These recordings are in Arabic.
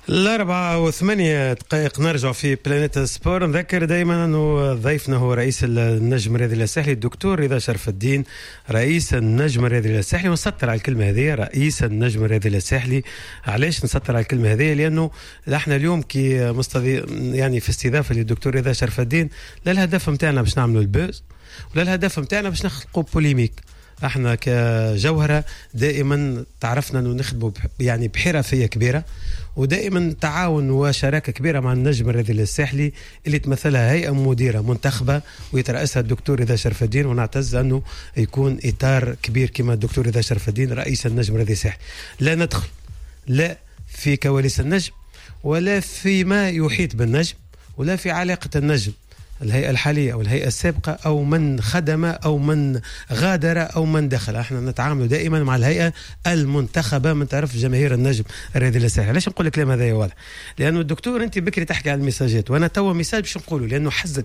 4:08 نرجع في بلانيتا سبور. نذكر دائما أنه ضيفنا هو رئيس النجم الرياضي الساحلي الدكتور رضا شرف الدين، رئيس النجم الرياضي الساحلي. ونسطر على الكلمة هذه رئيس النجم الرياضي الساحلي. علاش نسطر على الكلمة هذه؟ لأنه احنا اليوم كي يعني في استضافة للدكتور رضا شرف الدين، لا الهدف متاعنا باش نعملوا البوز ولا الهدف متاعنا باش نخلقوا بوليميك. احنا كجوهرة دائما تعرفنا انه نخدموا يعني بحرفية كبيرة، ودائما تعاون وشراكة كبيرة مع النجم الرياضي الساحلي اللي تمثلها هيئة مديرة منتخبة ويترأسها الدكتور رضا شرف الدين. ونعتز أنه يكون إطار كبير كما الدكتور رضا شرف الدين رئيس النجم الرياضي الساحلي. لا ندخل لا في كواليس النجم ولا فيما يحيط بالنجم ولا في علاقة النجم الهيئة الحالية أو الهيئة السابقة أو من خدم أو من غادر أو من دخل. احنا نتعامل دائما مع الهيئة المنتخبة من طرف جماهير النجم الرياضي الساحلي. علاش نقول الكلام هذا يا واضح؟ لأنه الدكتور أنت بكري تحكي عن المساجات، وأنا توا مساج باش نقوله، لأنه حزت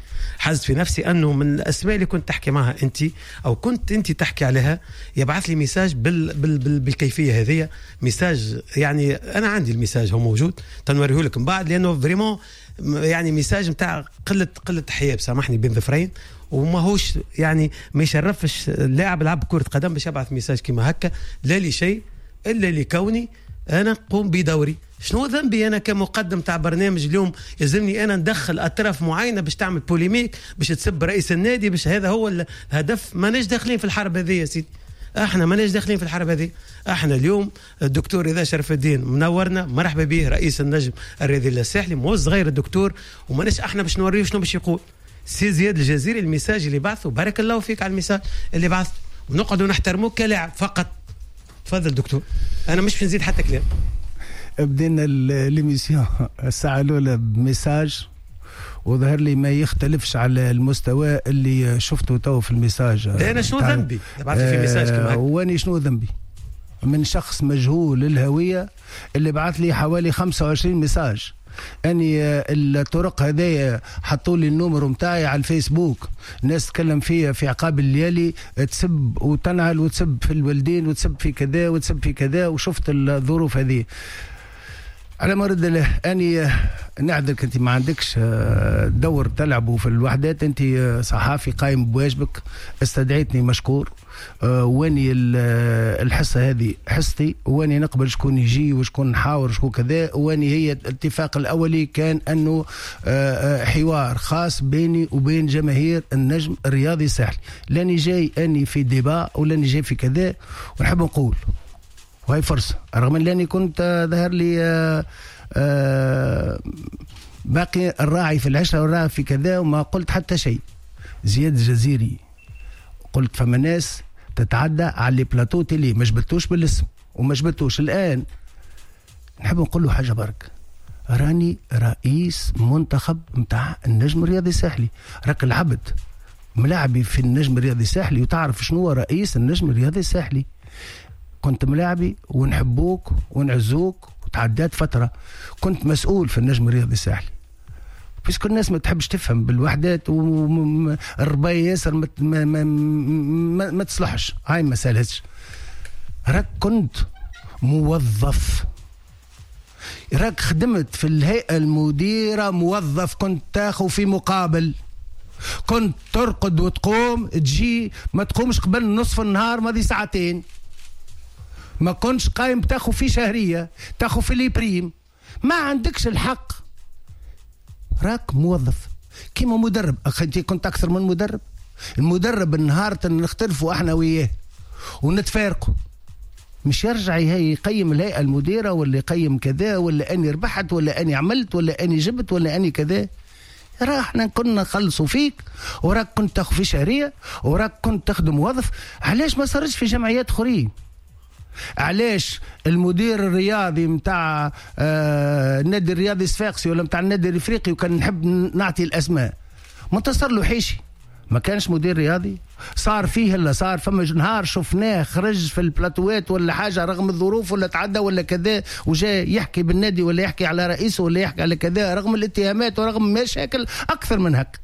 في نفسي أنه من الأسماء اللي كنت تحكي معها أنت أو كنت أنت تحكي عليها يبعث لي مساج بالكيفية هذه. مساج يعني أنا عندي المساج هو موجود تنوريه لك من بعد، لأنه فريمون يعني مساج متاع قلة حياة، سامحني بين ظفرين، وما هوش يعني ما يشرفش اللاعب لعب كرة قدم باش يبعث مساج كما هكا، لا لشيء إلا لكوني أنا قوم بدوري. شنو ذنبي أنا كمقدم تاع برنامج اليوم يلزمني أنا ندخل أطراف معينة باش تعمل بوليميك باش تسب رئيس النادي باش هذا هو الهدف؟ ما ناش داخلين في الحرب هذه يا سيدي، احنا ما ناش داخلين في الحرب هذه. احنا اليوم الدكتور رضا شرف الدين منورنا، مرحبا به رئيس النجم الرياضي الساحلي، موز غير الدكتور، وما ناش احنا باش نوريه شنو باش يقول. سي زياد الجزيري الميساج اللي بعثه بارك الله فيك على الميساج اللي بعثه، ونقعدوا نحترموك كلاعب فقط. تفضل دكتور، انا مش نزيد حتى كلام. بدينا ليميسيون الساعه الاولى بميساج وظهر لي ما يختلفش على المستوى اللي شفته تو في الميساج. انا شنو ذنبي؟ بعث لي في ميساج كما هكا. واني شنو ذنبي من شخص مجهول الهويه اللي بعث لي حوالي 25 ميساج. اني الطرق هذه حطوا لي النمر متاعي على الفيسبوك، الناس تكلم فيها في عقاب الليالي، تسب وتنعل وتسب في الوالدين وتسب في كذا وتسب في كذا، وشفت الظروف هذه. على مرد الله اني نعذرك، انت ما عندكش دور تلعبوا في الوحدات، انت صحافي قايم بواجبك، استدعيتني مشكور، واني الحصه هذه حصتي، واني نقبل شكون يجي وشكون نحاور شكون كذا، واني هي الاتفاق الاولي كان انه حوار خاص بيني وبين جماهير النجم الرياضي الساحلي، لاني جاي اني في ديبا ولاني جاي في كذا. ونحب نقول وهي فرصة، رغم أنني كنت ظهر لي باقي الراعي في العشرة والراعي في كذا وما قلت حتى شيء. زياد الجزيري قلت فما ناس تتعدى على اللي بلاتو تيلي، ما جبتوش بالاسم وما جبتوش. الآن نحب نقول له حاجة برك، راني رئيس منتخب متاع النجم الرياضي الساحلي، راك العبد ملاعبي في النجم الرياضي الساحلي وتعرف شنو هو رئيس النجم الرياضي الساحلي. كنت ملاعبي ونحبوك ونعزوك، وتعدات فترة كنت مسؤول في النجم الرياضي الساحلي. بس كل الناس ما تحبش تفهم بالوحدات والرباية ياسر ما تصلحش، هاي ما سالتش. راك كنت موظف، راك خدمت في الهيئة المديرة موظف، كنت تاخذ في مقابل، كنت ترقد وتقوم تجي، ما تقومش قبل نصف النهار ماضي ساعتين، ما كنتش قايم تاخذ في شهرية، تاخذ في لي بريم، ما عندكش الحق. راك موظف كيما مدرب. أخي كنت أكثر من مدرب. المدرب النهار نختلفوا احنا وياه ونتفارقوا، مش يرجع يقيم الهيئة المديرة ولا يقيم كذا ولا أني ربحت ولا أني عملت ولا أني جبت ولا أني كذا. راح احنا كنا نخلصوا فيك، وراك كنت تاخذ في شهرية، وراك كنت تخدم موظف. علاش ما صارش في جمعيات اخرين؟ علاش المدير الرياضي متاع النادي الرياضي الصفاقسي ولا متاع النادي الافريقي، وكان نحب نعطي الاسماء، منتصر لوحيشي ما كانش مدير رياضي؟ صار فيه الا صار فما نهار شفناه خرج في البلاتوات ولا حاجه رغم الظروف ولا تعدى ولا كذا، وجاء يحكي بالنادي ولا يحكي على رئيسه ولا يحكي على كذا، رغم الاتهامات ورغم مشاكل اكثر من هك.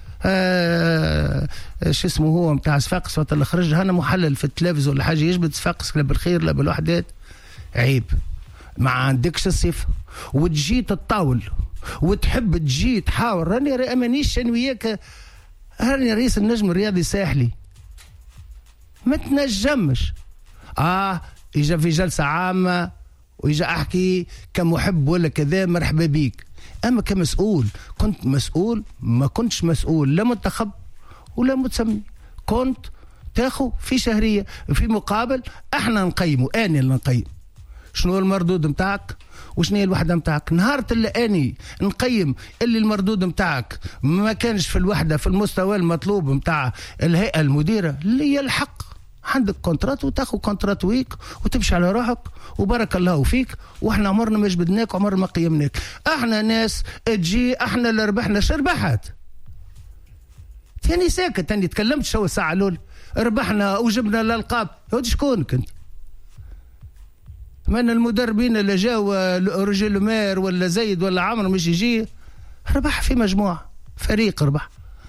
شو اسمه هو متاع صفاقس وقت اللي خرج هنا محلل في التلفزيون ولا حاجه، يجبد صفاقس لا بالخير لا بالوحدات. عيب ما عندكش الصفة وتجي تتطاول وتحب تجي تحاور. راني مانيش انا وياك، راني رئيس النجم الرياضي الساحلي، ما تنجمش إجا في جلسة عامة وإجا أحكي كمحب ولا كذا مرحبا بيك. أما كمسؤول كنت مسؤول، ما كنتش مسؤول لا منتخب ولا متسمي، كنت تاخو في شهرية في مقابل احنا نقيمه. أنا اللي نقيم شنو المردود متاعك وشنو هي الوحدة متاعك. نهار اللي أني نقيم اللي المردود متاعك ما كانش في الوحدة في المستوى المطلوب متاع الهيئة المديرة اللي هي الحق، عندك كونترات وتاخذ كونترات ويك وتمشي على روحك وبارك الله فيك. واحنا عمرنا ما جبدناك وعمرنا ما قيمناك. احنا ناس تجي احنا اللي ربحنا شربحات تاني ساكت تاني تكلمت شو الساعة الأولى ربحنا وجبنا الألقاب. هود شكون كنت؟ من المدربين اللي جاوا رجل مير ولا زيد ولا عمرو مش يجي ربح في مجموعة فريق ربح.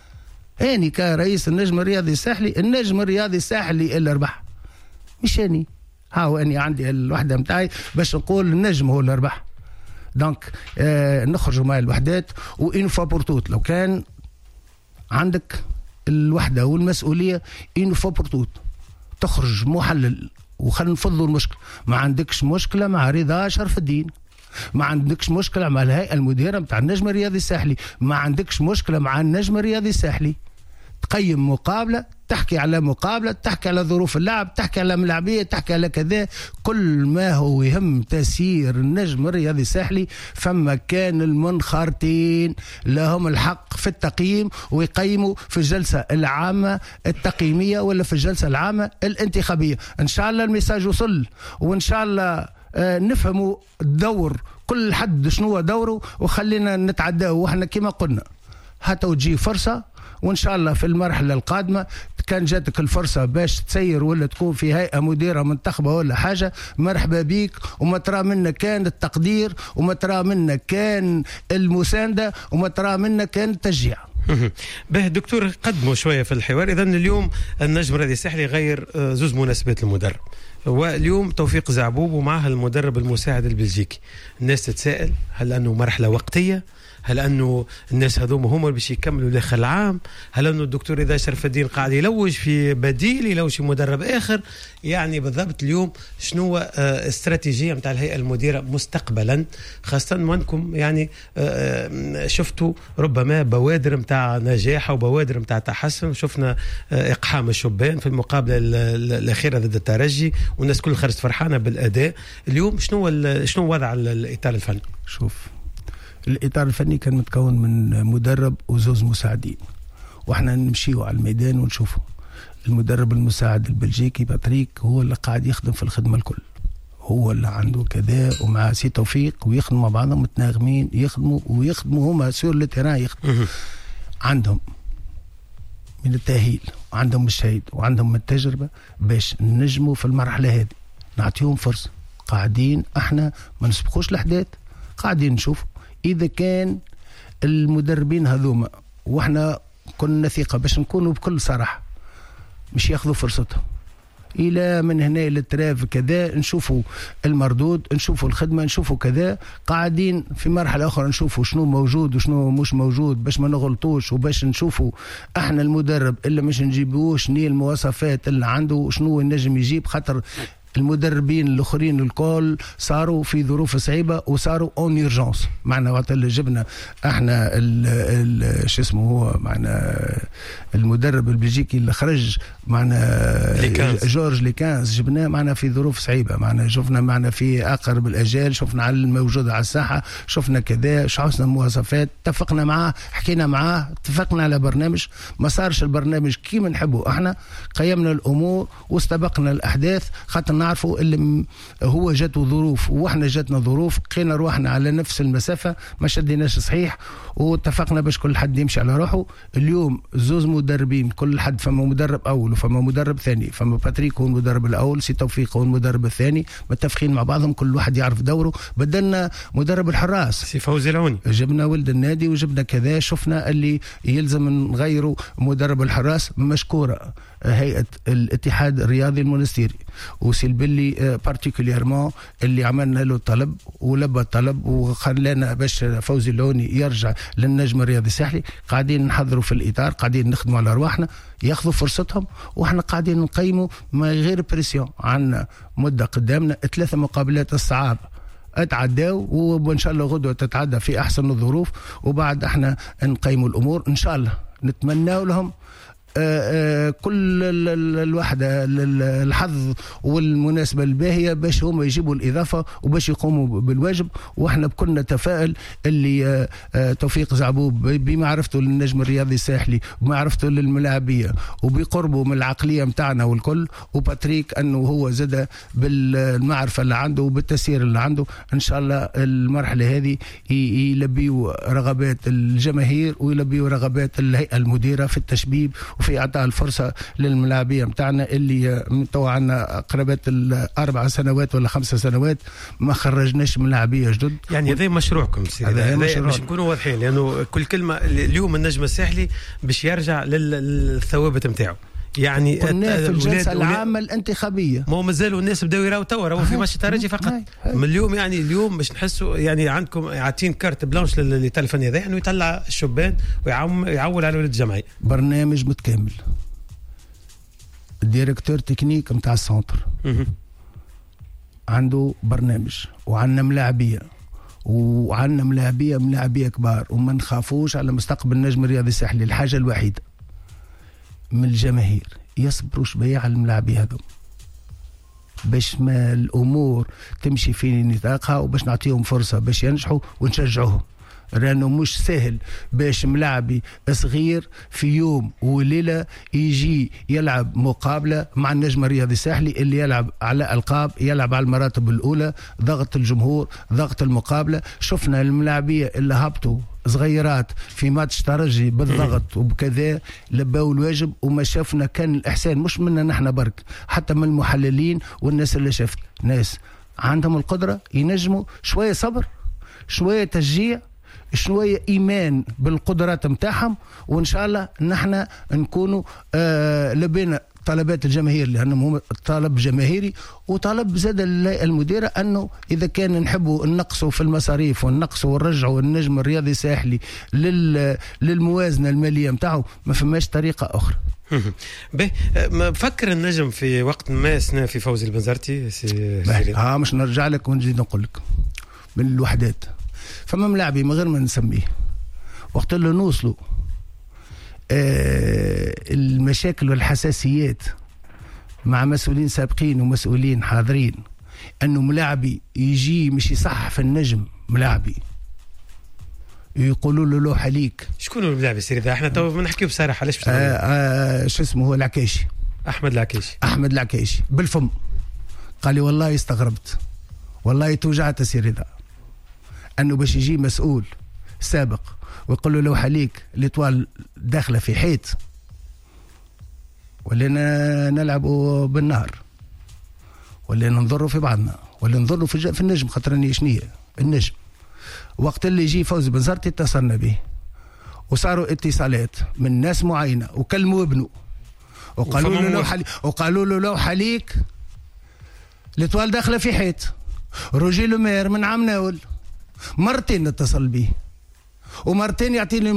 أني كرئيس النجم الرياضي الساحلي، النجم الرياضي الساحلي اللي ربح مش أني. هاو أني عندي الوحدة متاعي باش نقول النجم هو اللي ربح. دونك نخرجوا مع الوحدات وإن فوا بورتوت. لو كان عندك الوحدة والمسؤولية إن فوا بورتوت تخرج محلل وخلنا نفضوا المشكلة. ما عندكش مشكلة مع رضا شرف الدين، ما عندكش مشكلة مع الهيئة المديرة متاع النجم الرياضي الساحلي، ما عندكش مشكلة مع النجم الرياضي الساحلي. تقيم مقابلة، تحكي على مقابلة، تحكي على ظروف اللعب، تحكي على ملاعبية، تحكي على كذا، كل ما هو يهم تسيير النجم الرياضي الساحلي. فما كان المنخرطين لهم الحق في التقييم ويقيموا في الجلسة العامة التقييمية ولا في الجلسة العامة الانتخابية. إن شاء الله الميساج وصل، وإن شاء الله نفهموا الدور كل حد شنو دوره وخلينا نتعداه. وإحنا كما قلنا حتى وتجي فرصة، وإن شاء الله في المرحلة القادمة كان جاتك الفرصة باش تسير ولا تكون في هيئة مديرة منتخبة ولا حاجة مرحبا بيك. وما ترى منا كان التقدير، وما ترى منا كان المساندة، وما ترى منا كان التشجيع. به دكتور قدموا شوية في الحوار. إذن اليوم النجم الرياضي الساحلي غير زوز مناسبات المدرب، واليوم توفيق زعبوب ومعه المدرب المساعد البلجيكي. الناس تتساءل هل أنه مرحلة وقتية؟ هل أنه الناس هذوما هم اللي باش يكملوا لاخر العام؟ هل أنه الدكتور رضا شرف الدين قاعد يلوج في بديل، يلوج في مدرب آخر؟ يعني بالضبط اليوم شنو استراتيجية متاع الهيئة المديرة مستقبلا، خاصة وانكم يعني شفتوا ربما بوادر متاع نجاح وبوادر متاع تحسن. شفنا إقحام الشبان في المقابلة الأخيرة ضد الترجي والناس كل خرجت فرحانة بالأداء. اليوم شنو وضع الإطار الفني؟ شوف، الإطار الفني كان متكون من مدرب وزوز مساعدين، واحنا نمشيو على الميدان ونشوفه. المدرب المساعد البلجيكي باتريك هو اللي قاعد يخدم في الخدمة الكل، هو اللي عنده كذا، ومع سي توفيق ويخدموا مع بعضهم متناغمين، يخدموا هما سور التيران يخدموا. عندهم من التأهيل وعندهم الشهيد وعندهم من التجربة باش ننجموا في المرحلة هذه، نعطيهم فرصة. قاعدين احنا ما نسبقوش الأحداث، قاعدين نشوف إذا كان المدربين هذوما، وإحنا كنا ثقة باش نكونوا بكل صراحة مش ياخذوا فرصتهم إلى من هنا للتراف كذا، نشوفوا المردود، نشوفوا الخدمة، نشوفوا كذا. قاعدين في مرحلة أخرى نشوفوا شنو موجود وشنو مش موجود باش ما نغلطوش، وباش نشوفوا احنا المدرب اللي مش نجيبوش نيل المواصفات اللي عنده وشنو النجم يجيب. خاطر المدربين الاخرين الكل صاروا في ظروف صعيبه وصاروا اون اورجونس. معنا وقت اللي جبنا احنا شو اسمه هو معنا المدرب البلجيكي اللي خرج معنا جورج ليكانز، جبناه معنا في ظروف صعيبه. معنا شفنا معنا في اقرب الاجال، شفنا على الموجود على الساحه، شفنا كذا، شعصنا المواصفات، اتفقنا معاه، حكينا معاه، اتفقنا على برنامج. ما صارش البرنامج كيما نحبه احنا، قيمنا الامور واستبقنا الاحداث. خاطر نعرفوا اللي هو جاته ظروف واحنا جاتنا ظروف، لقينا روحنا على نفس المسافه، ما شديناش صحيح، واتفقنا باش كل حد يمشي على روحه. اليوم زوز مدربين، كل حد فما مدرب اول وفما مدرب ثاني، فما باتريك هو المدرب الاول، سي توفيق هو المدرب الثاني، متفقين مع بعضهم، كل واحد يعرف دوره. بدلنا مدرب الحراس سي فوزي العوني، جبنا ولد النادي وجبنا كذا. شفنا اللي يلزم نغيروا مدرب الحراس، مشكوره هيئة الاتحاد الرياضي المونستيري وسيل بلي بارتيكوليرمون اللي عملنا له طلب ولبى الطلب وخلانا باش فوزي اللوني يرجع للنجم الرياضي الساحلي. قاعدين نحضروا في الإطار، قاعدين نخدموا على أرواحنا ياخذوا فرصتهم، وإحنا قاعدين نقيموا من غير بريسيون. عنا مدة قدامنا 3 مقابلات الصعاب اتعداو وان شاء الله غدوه تتعدى في احسن الظروف، وبعد احنا نقيموا الامور ان شاء الله. نتمنى لهم كل الوحدة الحظ والمناسبة الباهية باش هم يجيبوا الإضافة وباش يقوموا بالواجب. وإحنا بكل نتفائل اللي توفيق زعبوب بمعرفته للنجم الرياضي الساحلي ومعرفته للملاعبية وبقربه من العقلية متاعنا والكل، وباتريك أنه هو زاد بالمعرفة اللي عنده وبالتسيير اللي عنده، إن شاء الله المرحلة هذه يلبيوا رغبات الجماهير ويلبيوا رغبات الهيئة المديرة في التشبيب في اعطاء الفرصه للملاعبيه متاعنا اللي تو عندنا قرابه 4 سنوات ولا 5 سنوات ما خرجناش ملاعبيه جدد. يعني هذا مشروعكم سيدي، باش نكونوا واضحين، لانه كل كلمه اليوم النجم الساحلي باش يرجع للثوابت نتاعو. يعني كنا في الجلسه العامه الانتخابيه ما مازالوا الناس بداوا يراو توا في ماتش ترجي فقط من اليوم. يعني اليوم باش نحسوا يعني عندكم عاطين كارت بلانش للتلفونيه هذا انه يطلع الشبان ويعول على ولاد الجمعيه. برنامج متكامل. الديريكتور تكنيك نتاع السنتر عنده برنامج، وعندنا ملاعبيه ملاعبيه كبار، وما نخافوش على مستقبل النجم الرياضي الساحلي. الحاجه الوحيده من الجماهير يصبروا شويه على الملاعبيه هذو باش ما الامور تمشي في نطاقها، وباش نعطيهم فرصه باش ينجحوا ونشجعوهم، لانه مش سهل باش ملاعبي صغير في يوم وليله يجي يلعب مقابله مع النجم الرياضي الساحلي اللي يلعب على القاب، يلعب على المراتب الاولى، ضغط الجمهور، ضغط المقابله. شفنا الملاعبيه اللي هبطوا صغيرات في ماتش ترجي بالضغط وبكذا لباو الواجب، وما شافنا كان الاحسان مش منا نحن برك، حتى من المحللين والناس اللي شافت ناس عندهم القدره ينجموا. شويه صبر، شويه تشجيع، شويه ايمان بالقدرات متاعهم، وان شاء الله نحن نكونوا لبينا طلبات الجماهير، لانهم هم طلب جماهيري وطلب زاد المديره انه اذا كان نحبوا نقصوا في المصاريف ونقصوا ونرجعوا النجم الرياضي الساحلي للموازنه الماليه متاعه، ما فماش طريقه اخرى. ما بفكر النجم في وقت ما اثناء في فوزي البنزرتي مش نرجع لك ونجي نقول لك من الوحدات. فما ملاعبي من غير ما نسميه وقت اللي نوصلوا المشاكل والحساسيات مع مسؤولين سابقين ومسؤولين حاضرين، انه ملاعبي يجي مش يصح في النجم ملاعبي يقولوا له لوحه ليك. شكون الملاعب سيدي؟ احنا تو بنحكي بصراحه. ليش شو اسمه هو العكاشي، احمد العكاشي بالفم قال لي والله استغربت، والله توجعت سيدي، انه باش يجي مسؤول سابق ويقول له لوحه ليك الاطوال داخله في حيط، ولا نلعبوا بالنهر، ولا ننظروا في بعضنا، ولا ننظروا في النجم. خاطرني شنية النجم وقت اللي يجي فوزي بنزرتي اتصلنا به وصاروا اتصالات من ناس معينه وكلموا ابنه وقالوا له لوحه ليك الاطوال داخله في حيط. روجي لومير من عام ناول مرتين نتصل به ومرتين يعطيني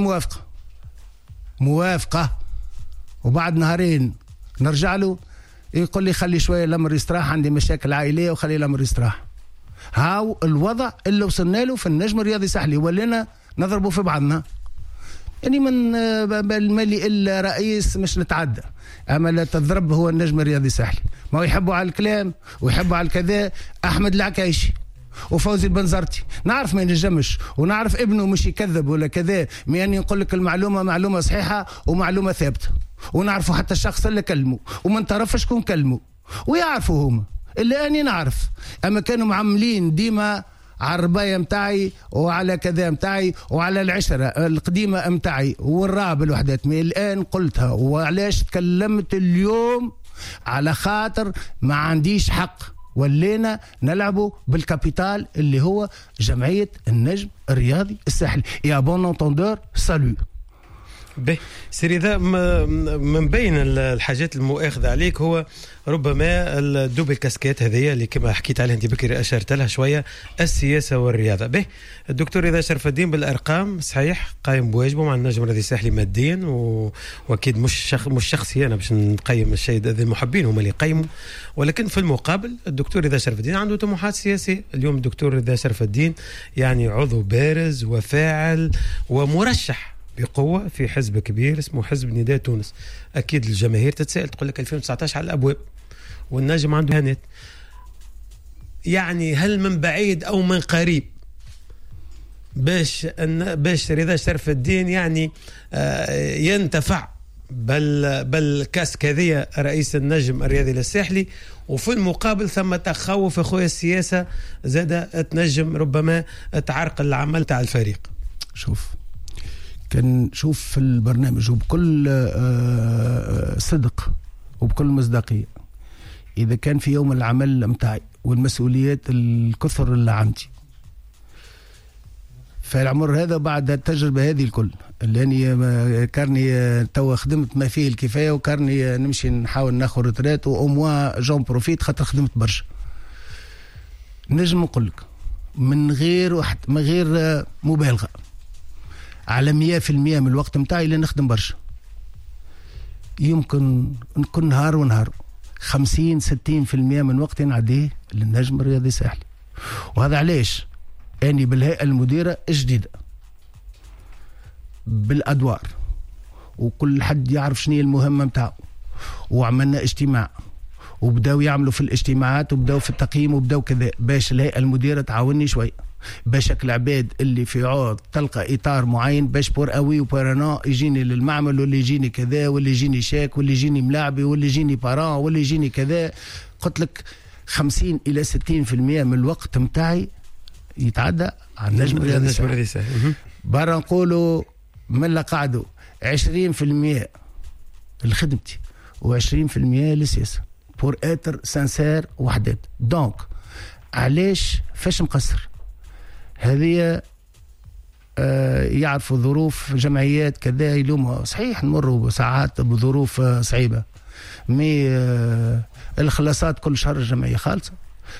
موافقه، وبعد نهارين نرجع له يقول لي خلي شويه الامر يستراح، عندي مشاكل عائليه وخلي الامر يستراح. هاو الوضع اللي وصلنا له في النجم الرياضي الساحلي، ولينا نضربوا في بعضنا. يعني من الملي الرئيس مش نتعدى، اما لا تضرب هو النجم الرياضي الساحلي. ما يحبوا على الكلام ويحبوا على الكذا. احمد العكاشي وفوزي البنزرتي نعرف ما ينجمش، ونعرف ابنه مش يكذب ولا كذا، يعني نقول لك المعلومه معلومه صحيحه ومعلومه ثابته، ونعرفوا حتى الشخص اللي كلمه وما نتعرفش شكون كلمه، ويعرفوا هما اللي اني نعرف. اما كانوا معملين ديما على الربايه متاعي وعلى كذا متاعي وعلى العشره القديمه متاعي والراب الوحدات. من الان قلتها، وعلاش تكلمت اليوم؟ على خاطر ما عنديش حق، ولينا نلعبوا بالكابيتال اللي هو جمعيه النجم الرياضي الساحلي. يا بون انتوندور سالو. سيري ذا من بين الحاجات المؤاخذة عليك هو ربما الدوبل كاسكيت هذه اللي كما حكيت عليها انت بكري اشرت لها شويه، السياسه والرياضه. الدكتور رضا شرف الدين بالارقام صحيح قايم بواجبه مع النجم الرياضي الساحلي ماديا واكيد مش شخصي انا باش نقيم الشيء، هذا المحبين هم اللي يقيموا، ولكن في المقابل الدكتور رضا شرف الدين عنده طموحات سياسيه. اليوم الدكتور رضا شرف الدين يعني عضو بارز وفاعل ومرشح بقوة في حزب كبير اسمه حزب نداء تونس. أكيد الجماهير تتساءل تقول لك 2019 على الأبواب والنجم عنده هانات، يعني هل من بعيد أو من قريب باش رضا شرف الدين يعني ينتفع بالكاس كذية رئيس النجم الرياضي الساحلي، وفي المقابل ثم تخوف أخويا السياسة زاد تنجم ربما تعرقل العمل تاع الفريق؟ شوف كان شوف في البرنامج وبكل صدق وبكل مصداقية، إذا كان في يوم العمل متاعي والمسؤوليات الكثر اللي عندي فالعمر هذا بعد التجربة هذه الكل اللي أنا كارني توا خدمت ما فيه الكفاية، وكارني نمشي نحاول ناخذ رترات وأموا جون بروفيت خاطر خدمت برشا. نجم نقول لك من غير مبالغة على 100% من الوقت متاعي اللي نخدم برشا، يمكن نكون نهار ونهار 50-60% من وقتي نعديه للنجم الرياضي الساحلي. وهذا علاش أني بالهيئة المديرة الجديدة بالأدوار وكل حد يعرف شنو المهمة متاعه، وعملنا اجتماع وبداو يعملوا في الاجتماعات وبداو في التقييم وبداو كذا باش الهيئة المديرة تعاوني شوي باش العباد اللي في عوض تلقى اطار معين باش بور اوي وبارانو يجيني للمعمل واللي يجيني كذا واللي يجيني شاك واللي يجيني ملاعبي واللي يجيني باران واللي يجيني كذا. قلت لك 50-60% من الوقت متاعي يتعدى على النجم الرياضي. برا نقولوا من قعدوا 20% لخدمتي و20% للسياسة بور اتر سانسير وحدات. دونك علاش فاش مقصر هذه يعرفوا ظروف جمعيات كذا يلوموا صحيح نمروا ساعات بظروف صعيبة، مي الخلاصات كل شهر الجمعية خالصة،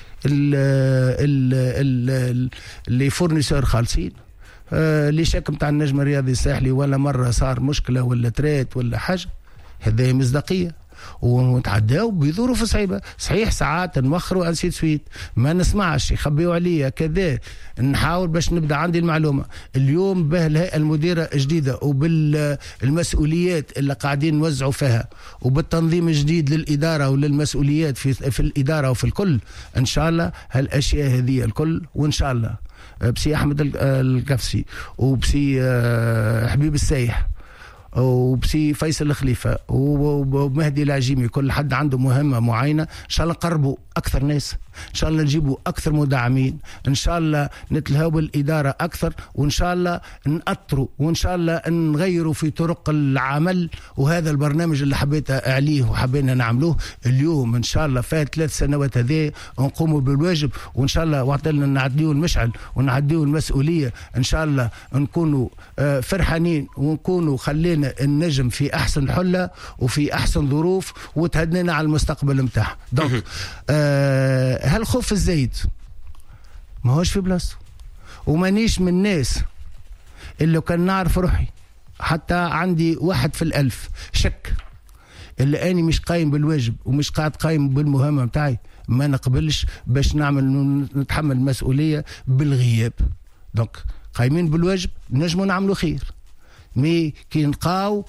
اللي فورنيسور خالصين، اللي شاك متاع النجم الرياضي الساحلي ولا مرة صار مشكلة ولا تريت ولا حاجة، هذه مصداقية ونتعداو بظروف صعيبه. صحيح ساعات نوخروا انسيت سويت ما نسمعش يخبيوا عليا كذا، نحاول باش نبدا عندي المعلومه. اليوم به الهيئه المديره الجديده وبالمسؤوليات اللي قاعدين نوزعوا فيها وبالتنظيم الجديد للاداره وللمسؤوليات في الاداره وفي الكل، ان شاء الله هالاشياء هذه الكل، وان شاء الله بسي احمد القفسي وبسي حبيب السايح وبسي فيصل الخليفة ومهدي العجيمي، كل حد عنده مهمة معينة. إن شاء الله نقربوا أكثر ناس، إن شاء الله نجيبوا أكثر مدعمين، إن شاء الله نتلهوا بالإدارة أكثر، وإن شاء الله نأطروا، وإن شاء الله نغيروا في طرق العمل. وهذا البرنامج اللي حبيت أعليه وحبينا نعملوه اليوم إن شاء الله فات 3 سنوات هذه نقوموا بالواجب، وإن شاء الله وعطلنا نعديوا المشعل ونعديوا المسؤولية. إن شاء الله نكونوا فرحانين ونكونوا خلينا النجم في أحسن حلة وفي أحسن ظروف وتهدنا على المستقبل متاعه. دونك هالخوف الزايد ما هوش في بلاصته، ومانيش من الناس اللي كان نعرف روحي حتى عندي 1 في 1000 شك اللي أني مش قايم بالواجب ومش قاعد قايم بالمهمة متاعي، ما نقبلش باش نتحمل المسؤولية بالغياب. دونك قايمين بالواجب نجموا نعملوا خير، مي كي نلقاو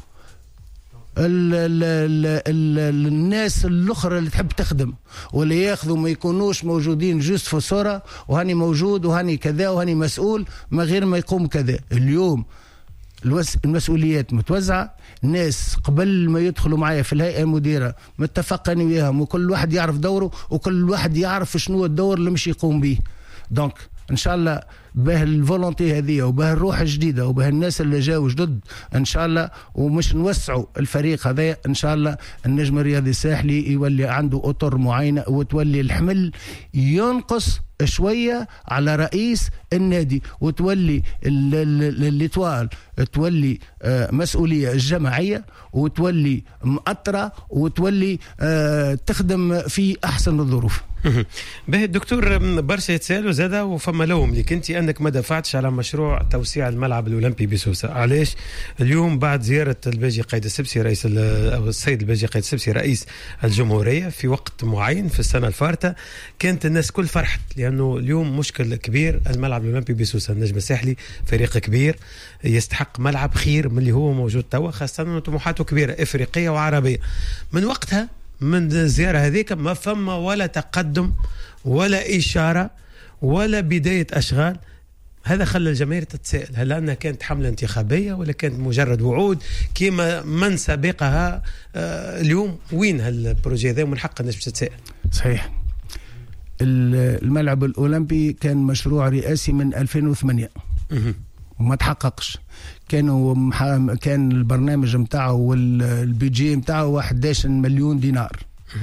الناس الاخرى اللي تحب تخدم واللي ياخذوا ما يكونوش موجودين جوست في صورة وهاني موجود وهاني كذا وهاني مسؤول ما غير ما يقوم كذا. اليوم المسؤوليات متوزعة، الناس قبل ما يدخلوا معايا في الهيئة المديرة متفقين وياهم وكل واحد يعرف دوره وكل واحد يعرف شنو الدور اللي مش يقوم به. دونك ان شاء الله به الفولونتي هذه وبه الروح الجديده وبه الناس اللي جاوا جدد ان شاء الله، ومش نوسعوا الفريق هذا ان شاء الله النجم الرياضي الساحلي يولي عنده اطر معينه وتولي الحمل ينقص شوية على رئيس النادي، وتولي الإطوال تولي مسؤولية جماعية، وتولي مؤطرة، وتولي تخدم في أحسن الظروف. باهي الدكتور، برشا يتسالوا زادا وفما لوم لك انت انك ما دفعتش على مشروع توسيع الملعب الاولمبي بسوسه. علاش اليوم بعد زياره الباجي قايد السبسي رئيس او السيد الباجي قايد السبسي رئيس الجمهوريه في وقت معين في السنه الفارطه كانت الناس كل فرحت، لانه اليوم مشكل كبير الملعب الاولمبي بسوسه. النجم الساحلي فريق كبير يستحق ملعب خير من اللي هو موجود توا، خاصه انه طموحاته كبيره افريقيه وعربيه. من وقتها من الزيارة هذيك ما فما ولا تقدم ولا إشارة ولا بداية أشغال. هذا خلى الجماهير تتساءل، هل أنها كانت حملة انتخابية ولا كانت مجرد وعود كما من سبقها؟ اليوم وين هالبروجي هذا؟ ومن حق الناس تتساءل. صحيح، الملعب الأولمبي كان مشروع رئاسي من 2008 وما تحققش. كان البرنامج متاعه والبيجي متاعه 11 مليون دينار.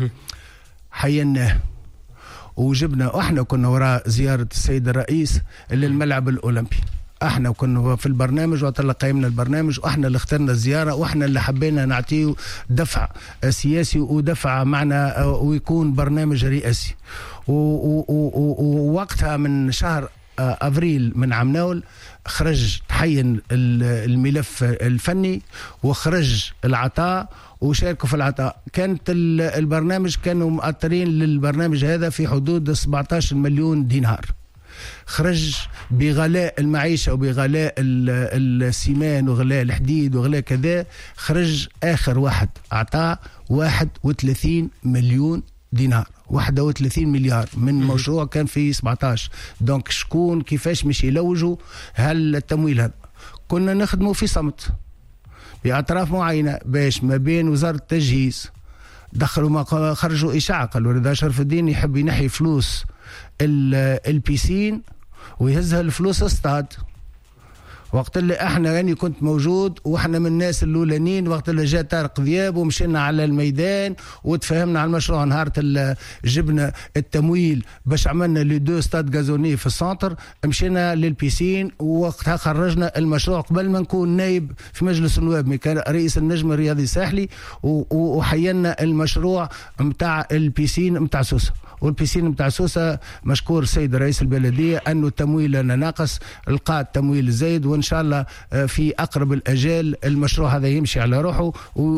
حيناه وجبنا، واحنا كنا وراء زيارة السيد الرئيس للملعب الأولمبي. احنا كنا في البرنامج وتلقينا البرنامج، واحنا اللي اخترنا الزيارة، واحنا اللي حبينا نعطيه دفع سياسي ودفع معنا ويكون برنامج رئاسي. ووقتها من شهر أفريل من عام ناول خرج تحين الملف الفني وخرج العطاء وشاركوا في العطاء. كانت البرنامج كانوا مؤطرين للبرنامج هذا في حدود 17 مليون دينار. خرج بغلاء المعيشة وبغلاء السيمان وغلاء الحديد وغلاء كذا، خرج آخر واحد عطاء 31 مليون دينار، 31 مليار من مشروع كان في 17. دونك شكون كيفاش مش يلوجوا هالتمويل هذا؟ كنا نخدموا في صمت بأطراف معينة باش ما بين وزارة التجهيز دخلوا ما خرجوا إشاعة، قالوا رضا شرف الدين يحب ينحي فلوس البيسين ويهزها الفلوس استاد. وقت اللي احنا يعني كنت موجود واحنا من الناس الاولانيين، وقت اللي جاء طارق ذياب ومشينا على الميدان وتفاهمنا على المشروع. نهار جبنا التمويل باش عملنا لي دو ستاد غازوني في السنتر، مشينا للبيسين، ووقتها خرجنا المشروع قبل ما نكون نايب في مجلس النواب، كان رئيس النجم الرياضي الساحلي، وحينا المشروع متاع البيسين متاع سوسه. والبيسين متاع سوسه مشكور السيد رئيس البلديه انه التمويل لنا ناقص، لقى التمويل زايد، وان شاء الله في اقرب الاجال المشروع هذا يمشي على روحه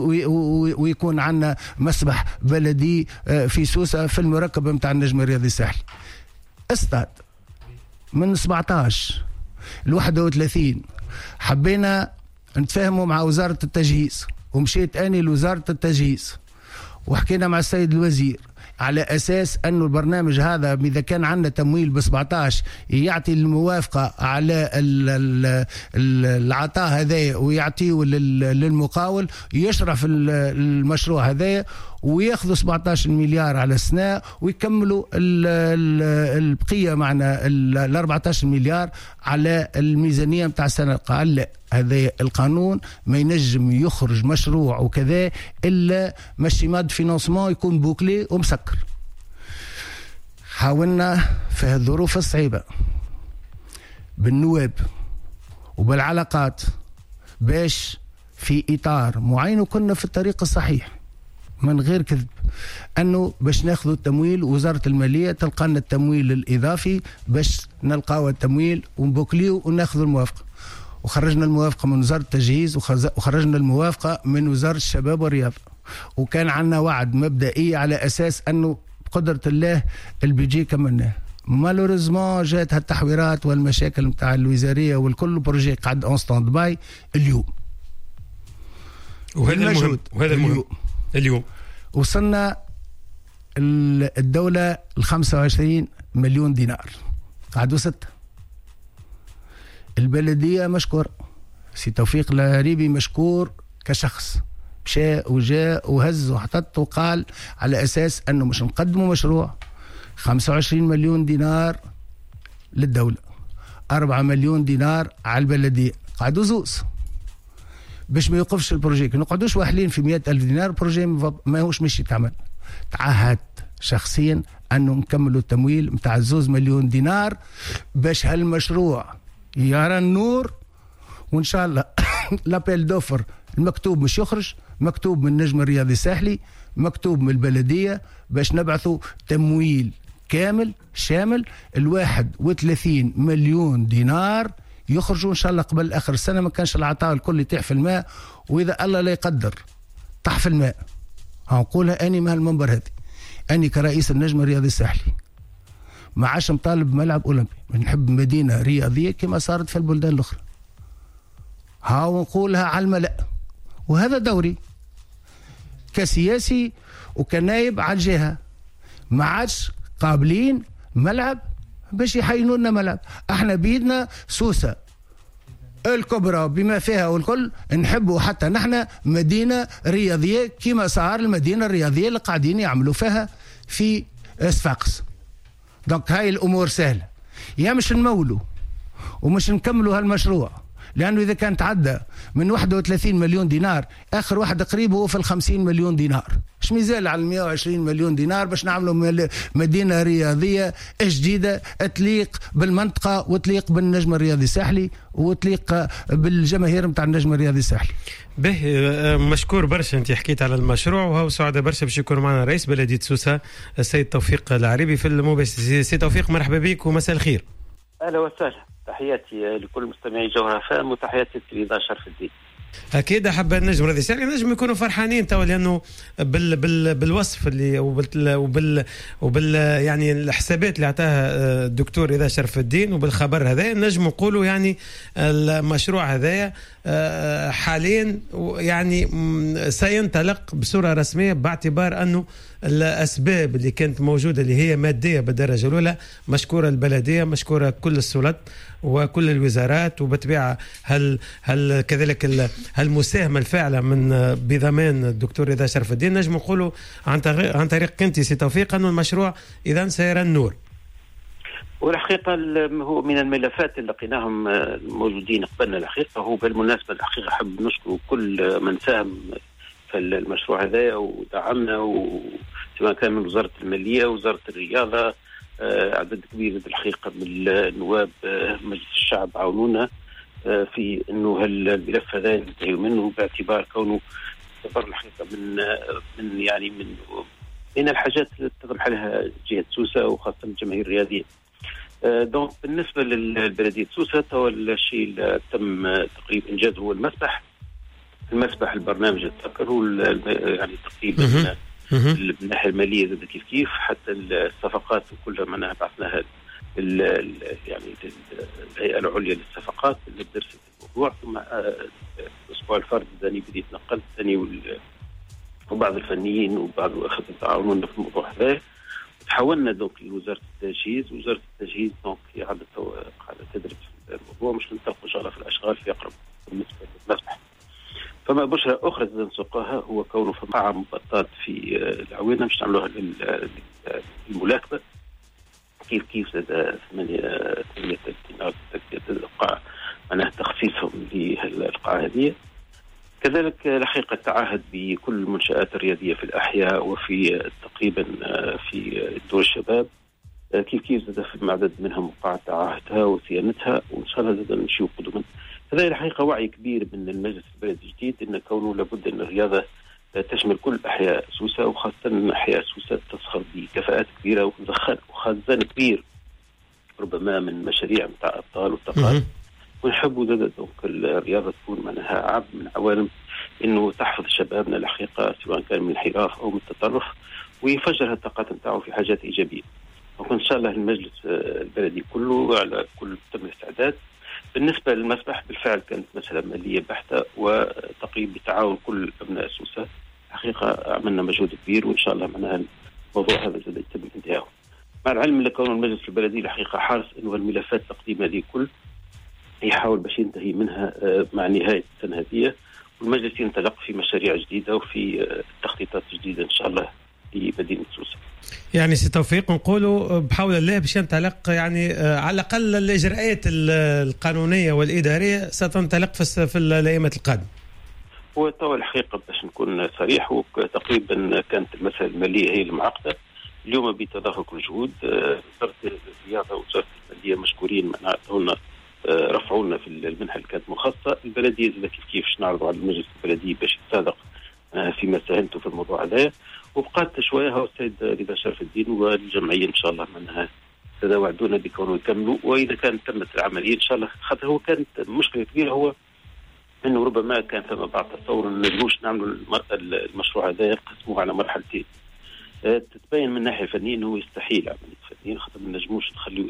ويكون عندنا مسبح بلدي في سوسه في المركب متاع النجم الرياضي الساحلي. استاد من 17 ل 31 حبينا نتفاهموا مع وزاره التجهيز، ومشيت اني لوزاره التجهيز وحكينا مع السيد الوزير على أساس أنه البرنامج هذا إذا كان عندنا تمويل ب17 يعطي الموافقة على العطاء هذا ويعطيه للمقاول يشرف المشروع هذا وياخذوا 17 مليار على السنة ويكملوا البقية معنا 14 مليار على الميزانية متاع السنة. قال لا، هذا القانون ما ينجم يخرج مشروع وكذا إلا ماشي ماد فينانسمون يكون بوكلي ومسكر. حاولنا في الظروف الصعيبة بالنواب وبالعلاقات باش في إطار معين، وكنا في الطريق الصحيح من غير كذب، أنه باش ناخذوا التمويل وزارة المالية تلقى لنا التمويل الإضافي باش نلقاو التمويل ونبوكليو وناخذوا الموافقة. وخرجنا الموافقة من وزارة التجهيز وخرجنا الموافقة من وزارة الشباب والرياضة، وكان عنا وعد مبدئي على أساس أنه بقدرة الله البيجي كملناه. مالوريزمون جات هالتحويرات والمشاكل متاع الوزارية والكل بروجي قعد اون ستاند باي اليوم. وهذا المهم، وهذا المهم اليوم وصلنا الدولة 25 مليون دينار، قعدوا 6. البلدية مشكور، سي توفيق العريبي مشكور كشخص، مشى وجاء وهز وحطت وقال على أساس أنه مش نقدموا مشروع 25 مليون دينار للدولة، 4 مليون دينار على البلدية. قعدوا زوز باش ما يوقفش البروجي، نقعدوش واحلين في 100,000 دينار بروجي ما هوش مش يتعمل. تعهدت شخصيا أنه نكملوا التمويل متاع 2 مليون دينار باش هالمشروع يرى النور. وإن شاء الله لابيل دوفر المكتوب مش يخرج، مكتوب من النجم الرياضي الساحلي، مكتوب من البلدية، باش نبعثوا تمويل كامل شامل 31 مليون دينار يخرجوا إن شاء الله قبل آخر السنة. ما كانش العطاء الكل يطيح في الماء، وإذا الله لا يقدر طاح في الماء هنقولها أني من هالمنبر هذه، أني كرئيس النجم الرياضي الساحلي ما عادش مطالب بملعب أولمبي، نحب مدينة رياضية كما صارت في البلدان الأخرى. ونقولها على الملأ، وهذا دوري كسياسي وكنايب على الجهة. ما عادش قابلين ملعب باش يحينوا لنا ملعب. احنا بيدنا سوسة الكبرى بما فيها والكل نحبوا حتى نحن مدينة رياضية كما صار المدينة الرياضية اللي قاعدين يعملوا فيها في صفاقس. دونك هاي الأمور سهلة، يا مش نمولوا ومش نكملوا هالمشروع، لأنه إذا كان تعدى من 31 مليون دينار آخر واحد قريب هو في 50 مليون دينار، مش ميزال على 120 مليون دينار باش نعملوا مدينة رياضية جديدة تليق بالمنطقة وتليق بالنجم الرياضي الساحلي وتليق بالجماهير متاع النجم الرياضي الساحلي. به مشكور برشا، انت حكيت على المشروع وهو سعداء برشا باش يكون معنا رئيس بلدية سوسة السيد توفيق العريبي في المباشر. سي توفيق مرحبا بك ومساء الخير. اهلا وسهلا، تحياتي لكل مستمعي جوهرة فام وتحياتي لرضا شرف الدين. اكيد حب النجم الرياضي الساحلي نجم يكونوا فرحانين توا، لانه بالوصف اللي وبال يعني الحسابات اللي عطاها الدكتور رضا شرف الدين وبالخبر هذا نجم نقولوا يعني المشروع هذا حاليا يعني سينطلق بصوره رسميه، باعتبار انه الاسباب اللي كانت موجوده اللي هي ماديه بالدرجه الاولى مشكوره البلديه، مشكوره كل السلطات وكل الوزارات، وبطبيعه هل كذلك المساهمه الفاعله من بضمان الدكتور رضا شرف الدين. نجم نقولوا عن طريق كنتي سي توفيق انه المشروع اذا سيرى النور. والحقيقه هو من الملفات اللي لقيناهم موجودين قبلنا. الحقيقه هو بالمناسبه الحقيقه احب نشكر كل من ساهم في المشروع هذا ودعمنا، سواء كان من وزاره الماليه، وزاره الرياضه، عدد كبير الحقيقه من النواب مجلس الشعب عاونونا في انه الملف هذا ننتهي منه، باعتبار كونه يعتبر الحقيقه من يعني من الحاجات اللي تطرح عليها جهه سوسه وخاصه الجماهير الرياضيه. دونك بالنسبه للبلديه سوسه توا الشيء اللي تم تقريبا انجازه هو المسبح البرنامج التذكر هو يعني تقريبا من الناحيه الماليه زاد كيف حتى الصفقات كلها معناها بعثناها يعني الهيئه العليا للصفقات اللي درست الموضوع. ثم الاسبوع الفرد ثاني بديت نقلت ثاني وبعض الفنيين وبعض اخذ تعاوننا في الموضوع هذا. تحولنا دوك لوزاره التجهيز. وزاره التجهيز دونك هي قاعده تدرس الموضوع، مش ننطلقوا ان شاء الله في الاشغال في اقرب بالنسبه للمسبح. فما بشرى اخرى نسوقها هو كونه في قاعه مبطات في العوينه مش نعملوها للملاكبه. كيف زاد 38 القاعه معناها تخصيصهم للقاعه هذه. كذلك الحقيقه تعهد بكل المنشآت الرياضيه في الاحياء وفي تقريبا في دور الشباب كيف زاد في عدد منها مقاعد تعهدها وصيانتها، وان شاء الله زاد نمشيو قدما. هذا الحقيقه وعي كبير من المجلس البلدي الجديد ان كونه لابد ان الرياضه تشمل كل احياء سوسه، وخاصه احياء سوسه تسخر بكفاءات كبيره وخزان كبير ربما من مشاريع نتاع ابطال والطاقات. ونحبوا دونك الرياضه تكون معناها عبء من عوالم انه تحفظ شبابنا الحقيقه سواء كان من الانحراف او من التطرف، ويفجر الطاقات نتاعو في حاجات ايجابيه. وان شاء الله المجلس البلدي كله على كل تم الاستعداد. بالنسبه للمسبح بالفعل كانت مساله ماليه بحته وتقريبا بتعاون كل ابناء سوسه. حقيقه عملنا مجهود كبير وان شاء الله معناها الموضوع هذا يتم انتهائه، مع العلم ان كون المجلس البلدي الحقيقه حارس انه الملفات التقديم هذه كل يحاول باش ينتهي منها مع نهايه السنه هذه، والمجلس ينطلق في مشاريع جديده وفي تخطيطات جديده ان شاء الله في مدينه سوسه. يعني سي توفيق نقولوا بحول الله باش ينطلق يعني على الاقل الاجراءات القانونيه والاداريه ستنطلق في الايامات القادمه. هو توا الحقيقه باش نكون صريح وتقريبا كانت المساله الماليه هي المعقده، اليوم بتدفق الجهود وزارة الرياضة ووزارة البلدية مشكورين معناتها رفعوا لنا في المنحة اللي كانت مخصصة. البلدية زي كيف نعرضوا على المجلس البلدي باش يصادق فيما ساهمتوا في الموضوع هذا، وبقات شوية هو السيد رضا شرف الدين والجمعية إن شاء الله منها تداوعدونا بكونوا يكملوا، وإذا كانت تمت العملية إن شاء الله. خاطر هو كانت مشكلة كبيرة هو انه ربما كان فما بعض تصور ان نجموش نعملوا المشروع هذا نقسموه على مرحلتين. تتبين من الناحيه الفنيه انه يستحيل عمليه فنيه، خاطر ما نجموش نخليو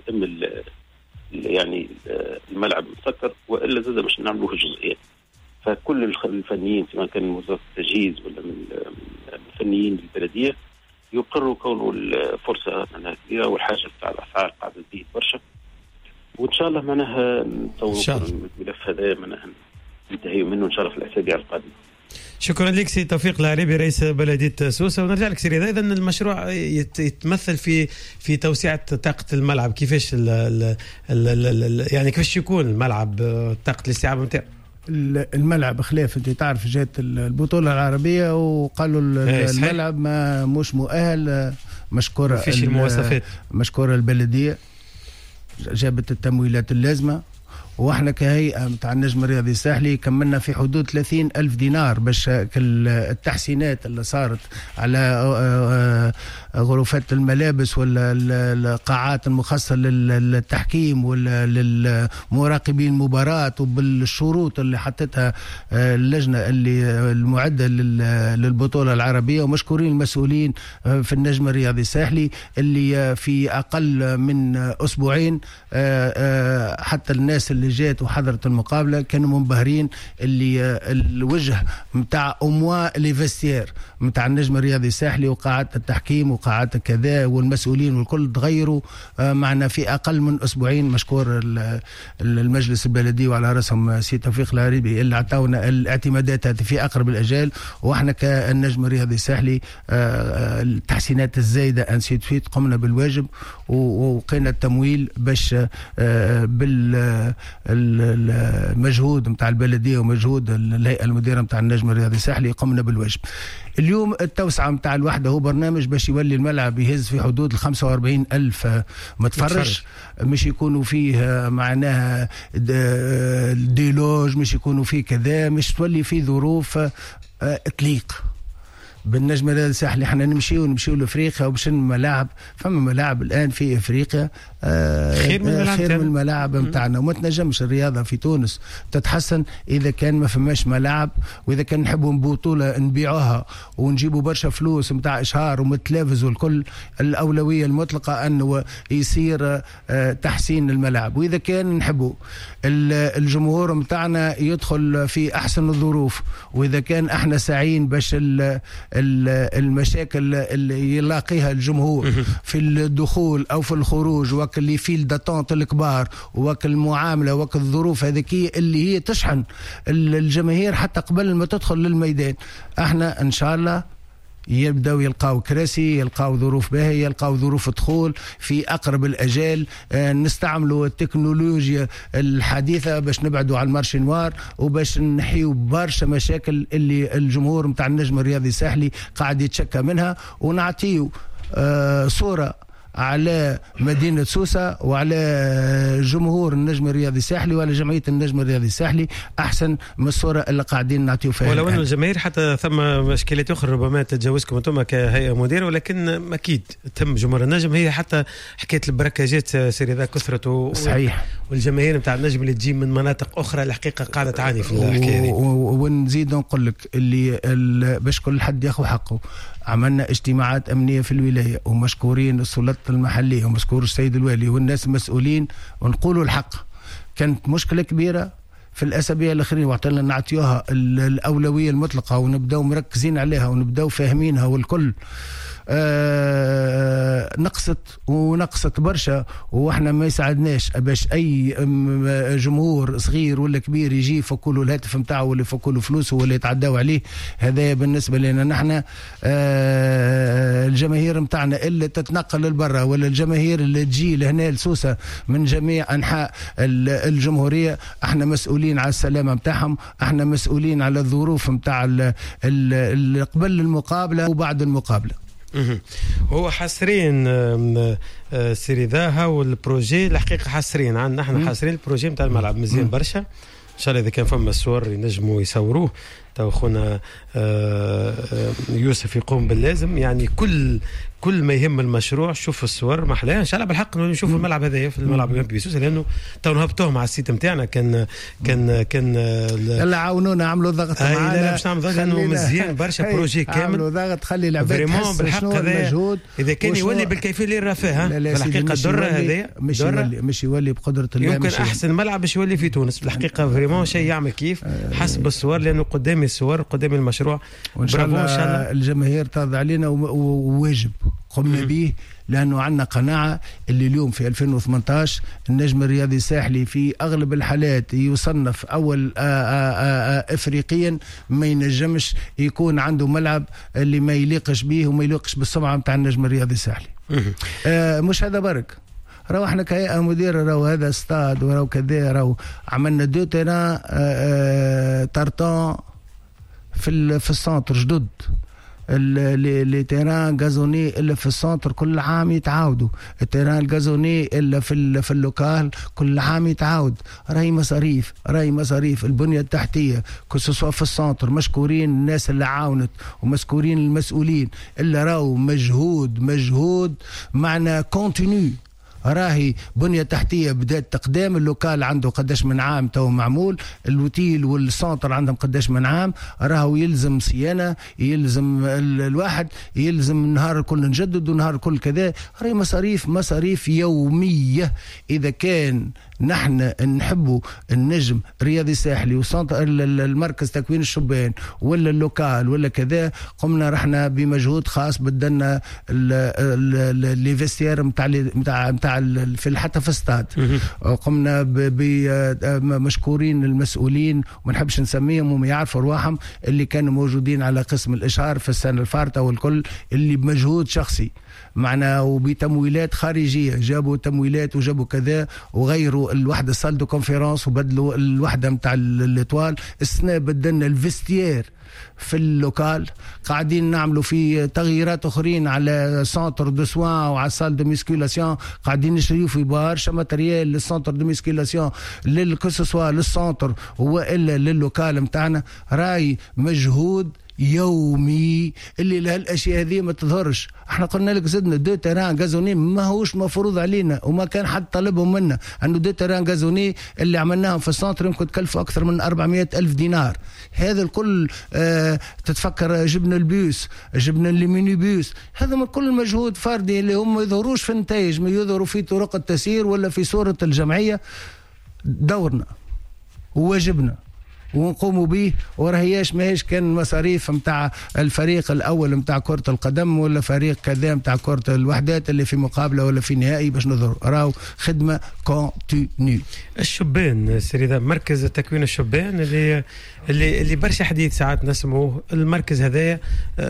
يعني الملعب مسكر، والا زاد باش نعملوه جزئيات. فكل الفنيين سواء كان من وزاره التجهيز ولا من الفنيين البلديه يقروا كونه الفرصه معناها كبيره، والحاجه بتاع الاسعار قاعده تزيد برشا، وان شاء الله معناها نطوروا الملف هذا معناها ننتهي منه ان شاء الله في الاسابيع القادمه. شكرا لك سي توفيق العريبي رئيس بلديه سوسه. ونرجع لك سيدي، اذا المشروع يتمثل في توسعه طاقه الملعب، كيفاش يعني كيفاش يكون الملعب طاقه الاستيعاب نتاعو؟ الملعب خلاف انت تعرف جات البطوله العربيه وقالوا الملعب ما مش مؤهل، مشكوره فيش المواصفات، مشكوره البلديه جابت التمويلات اللازمه، واحنا كهيئه متاع النجم الرياضي الساحلي كملنا في حدود 30,000 دينار باش التحسينات اللي صارت على غرفات الملابس ولا القاعات المخصصه للتحكيم ولا للمراقبين المباراه، وبالشروط اللي حطتها اللجنه اللي المعده للبطوله العربيه. ومشكورين المسؤولين في النجم الرياضي الساحلي اللي في اقل من اسبوعين حتى الناس اللي جات وحضرت المقابله كانوا منبهرين، اللي الوجه متاع اموا لي فيستير متاع النجم الرياضي الساحلي وقاعات التحكيم وقاعات كذا والمسؤولين والكل تغيروا معنا في اقل من اسبوعين. مشكور المجلس البلدي وعلى راسهم سي توفيق العريبي اللي عطاونا الاعتمادات في اقرب الاجال، واحنا كالنجم الرياضي الساحلي التحسينات الزايده انسيت فيت قمنا بالواجب وقينا التمويل باش بالمجهود متاع البلديه ومجهود الهيئه المديره متاع النجم الرياضي الساحلي قمنا بالواجب. اليوم التوسعه متاع الوحده هو برنامج باش يولي الملعب يهز في حدود 45,000 متفرج، مش يكونوا فيه معناها ديلوج، مش يكونوا فيه كذا، مش تولي فيه ظروف تليق بالنجم الرياضي الساحلي. احنا نمشيو لافريقيا وباش الملاعب فما ملاعب الان في افريقيا خير من الملاعب نتاعنا، وما تنجمش الرياضه في تونس تتحسن اذا كان ما فماش ملاعب. واذا كان نحبوا بطوله نبيعوها ونجيبوا برشا فلوس نتاع اشهار ومتلافز والكل، الاولويه المطلقه انه يصير تحسين الملاعب. واذا كان نحبوا الجمهور نتاعنا يدخل في احسن الظروف، واذا كان احنا ساعين باش المشاكل اللي يلاقيها الجمهور في الدخول او في الخروج اللي في الداتونت الكبار المعامله الظروف هذيك اللي هي تشحن الجماهير حتى قبل ما تدخل للميدان، احنا ان شاء الله يبداو يلقاو كراسي، يلقاو ظروف باهيه، يلقاو ظروف دخول في اقرب الاجال. نستعملوا التكنولوجيا الحديثه باش نبعدوا على المارشي نوار وباش نحيوا برشا مشاكل اللي الجمهور متاع النجم الرياضي الساحلي قاعد يتشكى منها، ونعطيو صوره على مدينة سوسة وعلى جمهور النجم الرياضي الساحلي وعلى جمعية النجم الرياضي الساحلي أحسن من الصورة اللي قاعدين نعطيو فيها. ولو أن الجماهير حتى ثم مشكلات أخرى ربما تتجاوزكم أنتم كهيئة مديرة، ولكن أكيد تم جمهور النجم هي حتى حكاية البركاجات سير ذا كثرته صحيح، والجماهير متاع النجم اللي تجي من مناطق أخرى الحقيقة قاعدة تعاني في الحكاية دي. ونزيد نقول لك اللي باش كل حد ياخذ حقه عملنا اجتماعات أمنية في الولاية، ومشكورين السلطات المحلية ومشكور السيد الوالي والناس المسؤولين، ونقولوا الحق كانت مشكلة كبيرة في الأسابيع الأخرين وعطينا نعطيوها الأولوية المطلقة ونبدأ مركزين عليها ونبدأ فاهمينها، والكل نقصت برشا، واحنا ما يساعدناش باش اي جمهور صغير ولا كبير يجي يفكوا الهاتف نتاعو ولا يفكوا فلوسه ولا يتعداو عليه. هذا بالنسبه لنا نحن الجماهير نتاعنا اللي تتنقل للبرا ولا الجماهير اللي تجي لهنا لسوسه من جميع انحاء الجمهوريه، احنا مسؤولين على السلامه نتاعهم، احنا مسؤولين على الظروف نتاع قبل المقابله وبعد المقابله. هو حاسرين سيري ذاها والبروجي الحقيقه حاسرين عندنا احنا حاسرين البروجي نتاع الملعب مزيان برشا. ان شاء الله اذا كان فما الصور ينجموا يصوروه. تو خونا يوسف يقوم باللازم، يعني كل ما يهم المشروع شوف الصور محلاها ان شاء الله بالحق نشوف الملعب هذايا في الملعب بيسوس، لانه تو نهبطوه مع السيت نتاعنا كان يلا عاونونا عملوا ضغط معنا. لا باش نعمل ضغط لانه مزيان برشا بروجي كامل عملوا ضغط خلي العباد تحس بالحق هذا اذا كان يولي بالكيفيه اللي راه فيها بالحقيقه الدره هذايا مش يولي بقدره الله، يمكن احسن ملعب باش يولي في تونس بالحقيقه فريمون شيء يعمل كيف حسب الصور، لانه قدامي الصور قدامي المشروع. وان شاء الله الجماهير ترضى علينا وواجب قمنا به، لأنه عندنا قناعة اللي اليوم في 2018 النجم الرياضي الساحلي في أغلب الحالات يصنف أول إفريقيا، ما ينجمش يكون عنده ملعب اللي ما يليقش به وما يليقش بالسمعة متاع النجم الرياضي الساحلي. مش هذا برك، راو احنا كهيئة مديرة راو هذا استاد وراو كذا، راو عملنا 2 تيران تارتان في السنتر جدد، لي تيران غازوني اللي في السنتر كل عام يتعاودوا، التيران الغازوني اللي في اللوكال كل عام يتعاود. راهي مصاريف البنية التحتية كسوا في السنتر. مشكورين الناس اللي عاونت ومشكورين المسؤولين اللي راهو مجهود معنا كونتينيو. راهي بنية تحتية بدأت تقدام، اللوكال عنده قداش من عام تو معمول، الوتيل والسنتر عندهم قداش من عام، راهو يلزم صيانة، يلزم الواحد يلزم نهار الكل نجدد ونهار الكل كذا. راهي مصاريف يومية. إذا كان نحن نحبوا النجم رياضي ساحلي وسنتر المركز تكوين الشبان ولا اللوكال ولا كذا، قمنا رحنا بمجهود خاص، بدلنا لي فيستير متاع في حتى في استاد. قمنا بمشكورين المسؤولين وما نحبش نسميهم وما يعرفوا رواحهم اللي كانوا موجودين على قسم الإشهار في السنة الفارطة والكل، اللي بمجهود شخصي معنا وبتمويلات خارجية، جابوا تمويلات وجابوا كذا وغيروا الوحدة صال دو كونفيرانس وبدلوا الوحدة متاع الإطوال. السنة بدلنا الفيستير في اللوكال، قاعدين نعملوا في تغييرات أخرين على سنتر دو سوان وعلى سال دو ميسكولاسيون، قاعدين نشريو في برشا ماتريال للسنتر دو ميسكولاسيون للكسوسوا للسنتر وإلا لللوكال متاعنا. راي مجهود يومي اللي لهالاشياء هذه ما تظهرش. احنا قلنا لك زدنا 2 تيران غازوني، ما هوش مفروض علينا وما كان حد طلبهم منا، انه 2 تيران غازوني اللي عملناهم في السنتر يمكن تكلفوا اكثر من 400,000 دينار. هذا الكل تتفكر جبنا البيوس، جبنا الليميني بيوس، هذا من كل مجهود فردي اللي هم ما يظهروش في النتائج، ما يظهروا في طرق التسيير ولا في صورة الجمعية. دورنا وواجبنا ونقوموا به، ورهياش ماهيش كان مصاريف متاع الفريق الأول متاع كرة القدم ولا فريق كذا متاع كرة الوحدات اللي في مقابلة ولا في نهائي باش نظهر، راو خدمة كونتينيو. الشبان سيري ذا مركز تكوين الشبان اللي برشا حديث ساعات نسموه المركز هذايا،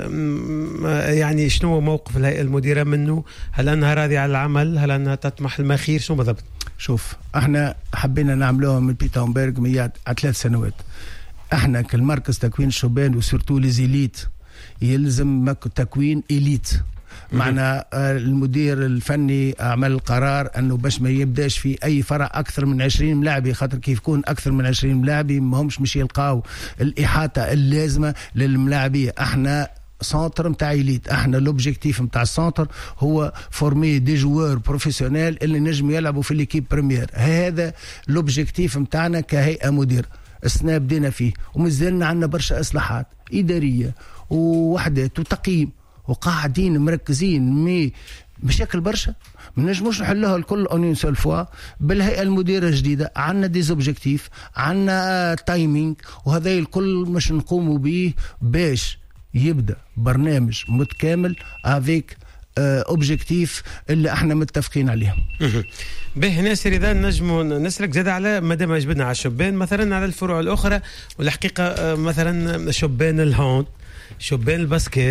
يعني شنو موقف الهيئة المديرة منه؟ هل أنها راضية على العمل؟ هل أنها تطمح لما خير؟ شنو بالضبط؟ شوف احنا حبينا نعملوها من بيترسبرغ 3 سنوات. احنا كالمركز تكوين الشبان وسورتو ليزيليت يلزم تكوين إليت. معنا المدير الفني عمل القرار انه باش ما يبداش في اي فرع اكثر من 20 ملاعبي، خاطر كيف يكون اكثر من 20 ملاعبي ما همش مش يلقاو الاحاطه اللازمه للملاعبيه. احنا سنتر متاع إليت، احنا لوبجيكتيف متاع السنتر هو فورمي دي جوار بروفيسيونيل اللي نجم يلعبوا في ليكيب بريمير. هذا لوبجيكتيف متاعنا كهيئة مدير. السنة بدينا فيه ومازلنا عندنا برشا إصلاحات إدارية ووحدات وتقييم، وقاعدين مركزين بشكل برشا ما نجموش نحلها الكل اون سول فوا. بالهيئه المديره الجديده عندنا دي زوبجيكتيف، عندنا تايمينج، وهذا الكل مش نقوموا به باش يبدأ برنامج متكامل افيك اوبجيكتيف اللي احنا متفقين عليهم. به ناصر اذا نجموا نسلك زاد على مادام جبنا على الشبان مثلا على الفروع الاخرى، والحقيقه مثلا شبان الهاند، شبان الباسكيت،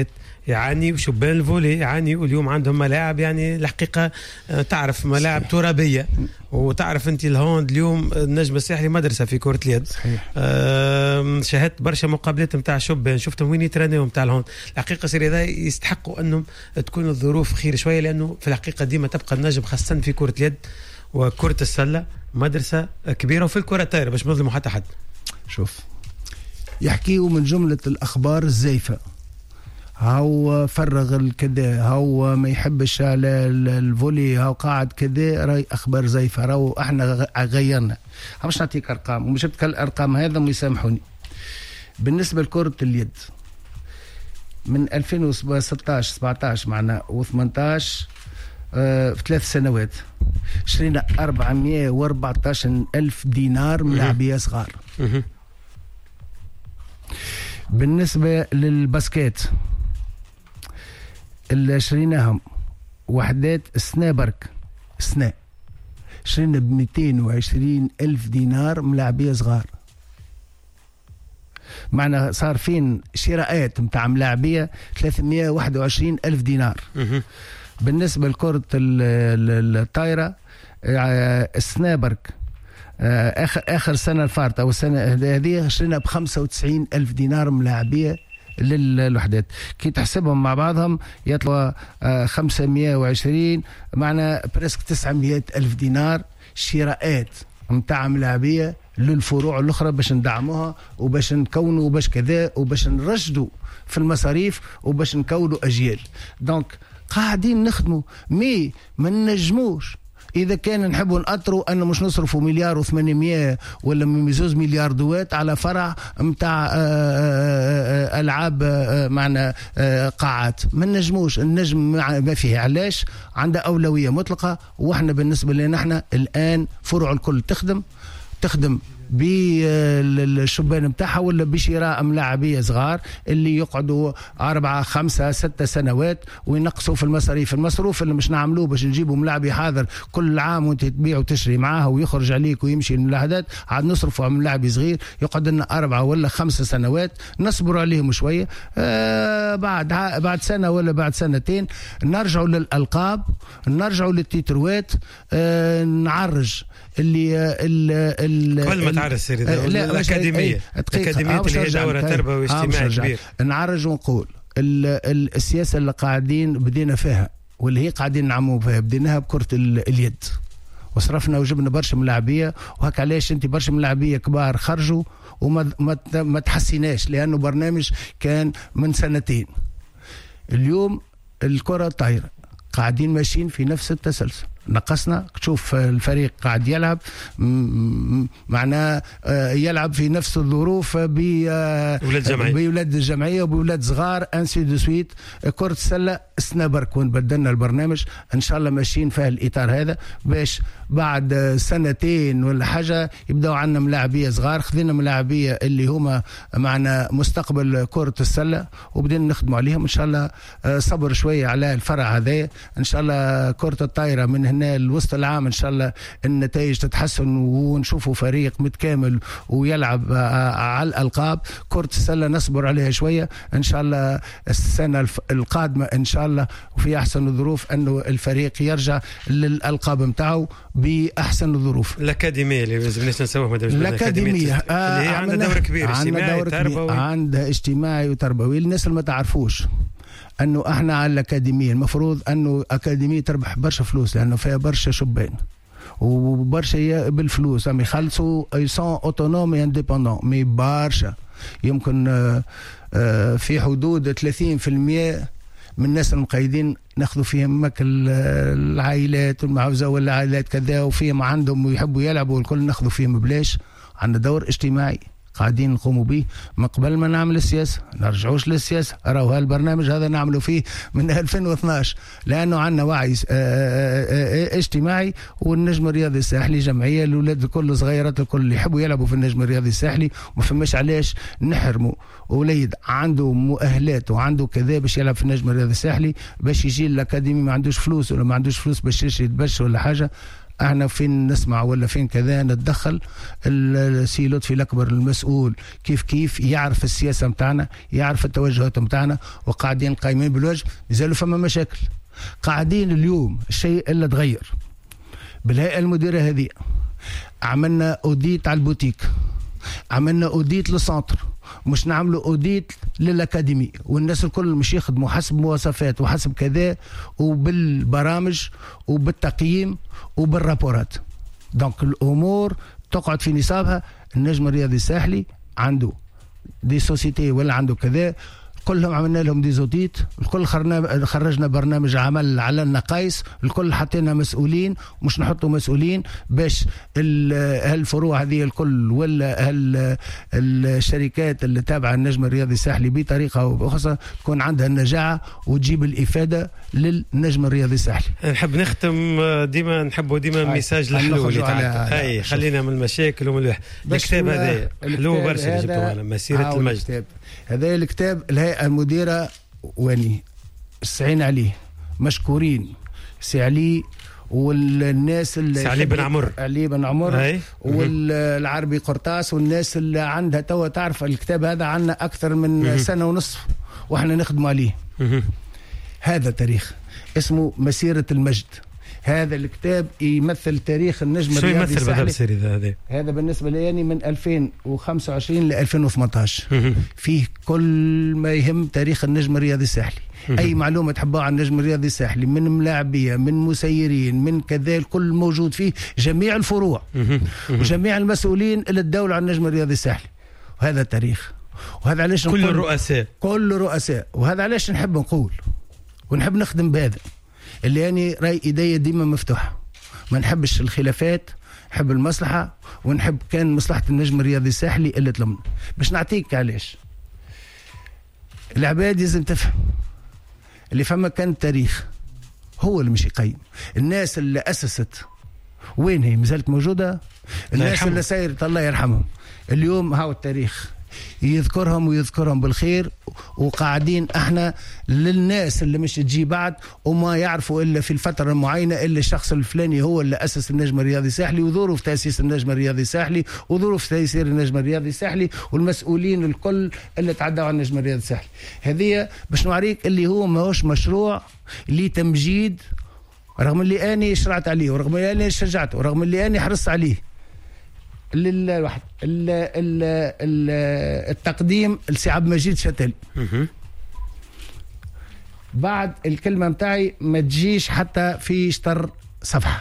يعاني، وشبان الفولي يعاني، واليوم عندهم ملاعب يعني الحقيقة تعرف ملاعب ترابية، وتعرف أنت الهوند اليوم النجم الساحلي مدرسة في كرة اليد. شاهدت برشا مقابلات متاع شبان، شفتهم وين يترانيو متاع الهوند. الحقيقة سير هذا يستحقوا أنهم تكون الظروف خير شوية، لأنه في الحقيقة ديما تبقى النجم خاصة في كرة اليد وكرة السلة مدرسة كبيرة، وفي الكرة الطايرة باش نظلموا حتى حد. شوف يحكيوا من جملة الأخبار الزيفة، هاو فرغ الكذا، هاو ما يحبش على الفولي، هاو قاعد كذا، راي أخبار زيفة، راو احنا غيرنا. مش نعطيك أرقام ومش بتكلم أرقام هذا ويسامحوني. بالنسبة لكرة اليد من 2016 17 معنا و18 في 3 سنوات شرينا 414 ألف دينار من لاعبية صغار. بالنسبة للباسكيت اللي شريناهم وحدات سنا برك سنا شرينا ب220 ألف دينار من لاعبية صغار. معنا صار فين شراءات متاع ملاعبية 321 ألف دينار. بالنسبة لكرة الطايرة السنابرك آخر سنة الفارطة أو السنة هذه شرينا ب95 ألف دينار ملاعبية للوحدات. كي تحسبهم مع بعضهم يطلع 520 معنا بريسك 900 ألف دينار شراءات متاع ملاعبية للفروع الأخرى باش ندعموها وباش نكونوا وباش كذا وباش نرشدوا في المصاريف وباش نكونوا أجيال. دونك قاعدين نخدموا مي ما نجموش إذا كان نحبوا نأطروا أنه مش نصرفوا 1.8 ولا 2 مليار دوات على فرع متاع ألعاب معنا قاعات. ما نجموش، النجم ما فيه. علاش؟ عنده أولوية مطلقة، وإحنا بالنسبة لنا احنا الآن فروع الكل تخدم بالشبان متاعها ولا بشراء ملاعبية صغار اللي يقعدوا 4 5 6 سنوات وينقصوا في المصروف اللي مش نعملوه باش نجيبوا ملاعبي حاضر كل عام وانت تبيع وتشري معاه ويخرج عليك ويمشي الملاحظات، عاد نصرفوا على ملاعبي صغير يقعد لنا 4 ولا 5 سنوات نصبروا عليهم شوية. بعد سنة ولا بعد سنتين نرجعوا للألقاب، نرجعوا للتيتروات، نعرج اللي قبل ما تعرف سيري الأكاديمية اللي هي دورة تربوي اجتماعي كبير. نعرج ونقول السياسة اللي قاعدين بدينا فيها واللي هي قاعدين نعموا فيها بديناها بكرة اليد وصرفنا وجبنا برشا ملاعبية، وهك علاش انت برشا ملاعبية كبار خرجوا وما تحسيناش لأنه برنامج كان من 2 سنين. اليوم الكرة الطايرة قاعدين ماشيين في نفس التسلسل، نقصنا تشوف الفريق قاعد يلعب معناه يلعب في نفس الظروف بولاد الجمعية وبولاد صغار انسي دو سويت. كرة السلة سنابرك وين بدلنا البرنامج ان شاء الله ماشيين في الاطار هذا باش بعد 2 سنين ولا حاجة يبدأوا عندنا ملاعبية صغار. خذينا ملاعبية اللي هما معنا مستقبل كرة السلة وبدنا نخدموا عليهم ان شاء الله. صبر شوية على الفرع هذا ان شاء الله. كرة الطايرة من هنا الوسط العام ان شاء الله النتائج تتحسن ونشوفوا فريق متكامل ويلعب على الألقاب. كرة السلة نصبر عليها شوية ان شاء الله. السنة القادمة ان شاء الله وفي احسن الظروف انه الفريق يرجع للألقاب متاعه باحسن الظروف. الأكاديمية اللي لازم نسويها الأكاديمية اللي هي عندها دور كبير اجتماعي وتربوي. عندها اجتماعي وتربوي. الناس اللي ما تعرفوش انه احنا على الأكاديمية المفروض انه أكاديمية تربح برشا فلوس لانه فيها برشا شبان وبرشا بالفلوس عم يخلصوا يسون اوتونومي انديبندون مي برشا يمكن في حدود 30% من الناس المقيدين ناخذوا فيهم ماكل العائلات والمعوزة ولا عائلات كذا وفيهم عندهم ويحبوا يلعبوا والكل ناخذوا فيهم بلاش. عندنا دور اجتماعي قاعدين نقوموا به من قبل ما نعمل السياسة. نرجعوش للسياسة، راهو هالبرنامج هذا نعمله فيه من 2012 لأنه عندنا وعي اجتماعي. والنجم الرياضي الساحلي جمعية الأولاد الكل صغيرات الكل اللي يحبوا يلعبوا في النجم الرياضي الساحلي وما فماش علاش نحرموا وليد عنده مؤهلات وعنده كذا باش يلعب في النجم الرياضي الساحلي باش يجي الأكاديمي ما عندوش فلوس ولا ما عندوش فلوس باش يشري باش ولا حاجة. احنا فين نسمع ولا فين كذا نتدخل. السي لطفي الأكبر المسؤول كيف يعرف السياسة متاعنا، يعرف التوجهات متاعنا، وقاعدين قايمين بالوجه. مازالوا فما مشاكل قاعدين اليوم. الشيء اللي تغير بالهيئة المديرة هذه، عملنا أوديت على البوتيك، عملنا أوديت للسنتر، مش نعملوا أوديت للأكاديمي، والناس الكل مش يخدموا حسب مواصفات وحسب كذا وبالبرامج وبالتقييم وبالرابورات. دونك الأمور تقعد في نصابها. النجم الرياضي الساحلي عنده دي سوسيتي ولا عنده كذا، كلهم عملنا لهم دي زوديت، الكل خرجنا برنامج عمل على النقايص، الكل حطينا مسؤولين، مش نحطوا مسؤولين باش هالفروع هذه الكل ولا الشركات اللي تابعه النجم الرياضي الساحلي بطريقه او باخرى تكون عندها النجاعه وتجيب الافاده للنجم الرياضي الساحلي. نحب نختم ديما، نحبوا ديما الميساج الحلو اللي تعطي. خلينا من المشاكل ومن الكتاب هذا حلو برشا جبتوا على مسيره المجد. هذا الكتاب الهيئة المديرة واني السعين عليه، مشكورين سي علي والناس اللي علي بن عمر والعربي قرطاس والناس اللي عندها توا تعرف الكتاب هذا عنا أكثر من سنة ونصف وإحنا نخدم عليه. هذا تاريخ اسمه مسيرة المجد. هذا الكتاب يمثل تاريخ النجم الرياضي الساحلي. هذا بالنسبة لي من 2025 ل 2018 فيه كل ما يهم تاريخ النجم الرياضي الساحلي. أي معلومة تحبوها عن النجم الرياضي الساحلي من ملاعبية من مسيرين من كذا الكل موجود فيه، جميع الفروع وجميع المسؤولين اللي تداولوا عن النجم الرياضي الساحلي. وهذا تاريخ، وهذا علاش كل الرؤساء وهذا علاش نحب نقول ونحب نخدم بهذا اللي يعني رأي إيديا ديما مفتوحة. ما نحبش الخلافات، نحب المصلحة، ونحب كان مصلحة النجم الرياضي الساحلي اللي تلمنا. باش نعطيك علاش العباد لازم تفهم اللي فما كان تاريخ هو اللي مش يقيم. الناس اللي أسست وين هي مازالت موجودة، الناس اللي سايرت الله يرحمهم اليوم هاو التاريخ يذكرهم ويذكرهم بالخير. وقاعدين احنا للناس اللي مش تجي بعد وما يعرفوا الا في الفتره المعينه الا الشخص الفلاني هو اللي اسس النجم الرياضي الساحلي، وظهروا في تاسيس النجم الرياضي الساحلي، وظهروا في تيسير النجم الرياضي الساحلي، والمسؤولين الكل اللي تعدوا على النجم الرياضي الساحلي. هذه باش نوريك اللي هو ماهوش مشروع لتمجيد، رغم اللي اني شرعت عليه ورغم اللي اني شجعته ورغم اللي اني حرصت عليه. الواحد التقديم لسي عبد المجيد شتل بعد الكلمة متاعي ما تجيش حتى في شطر صفحة.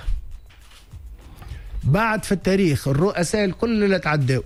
بعد في التاريخ الرؤساء الكل اللي تعدوا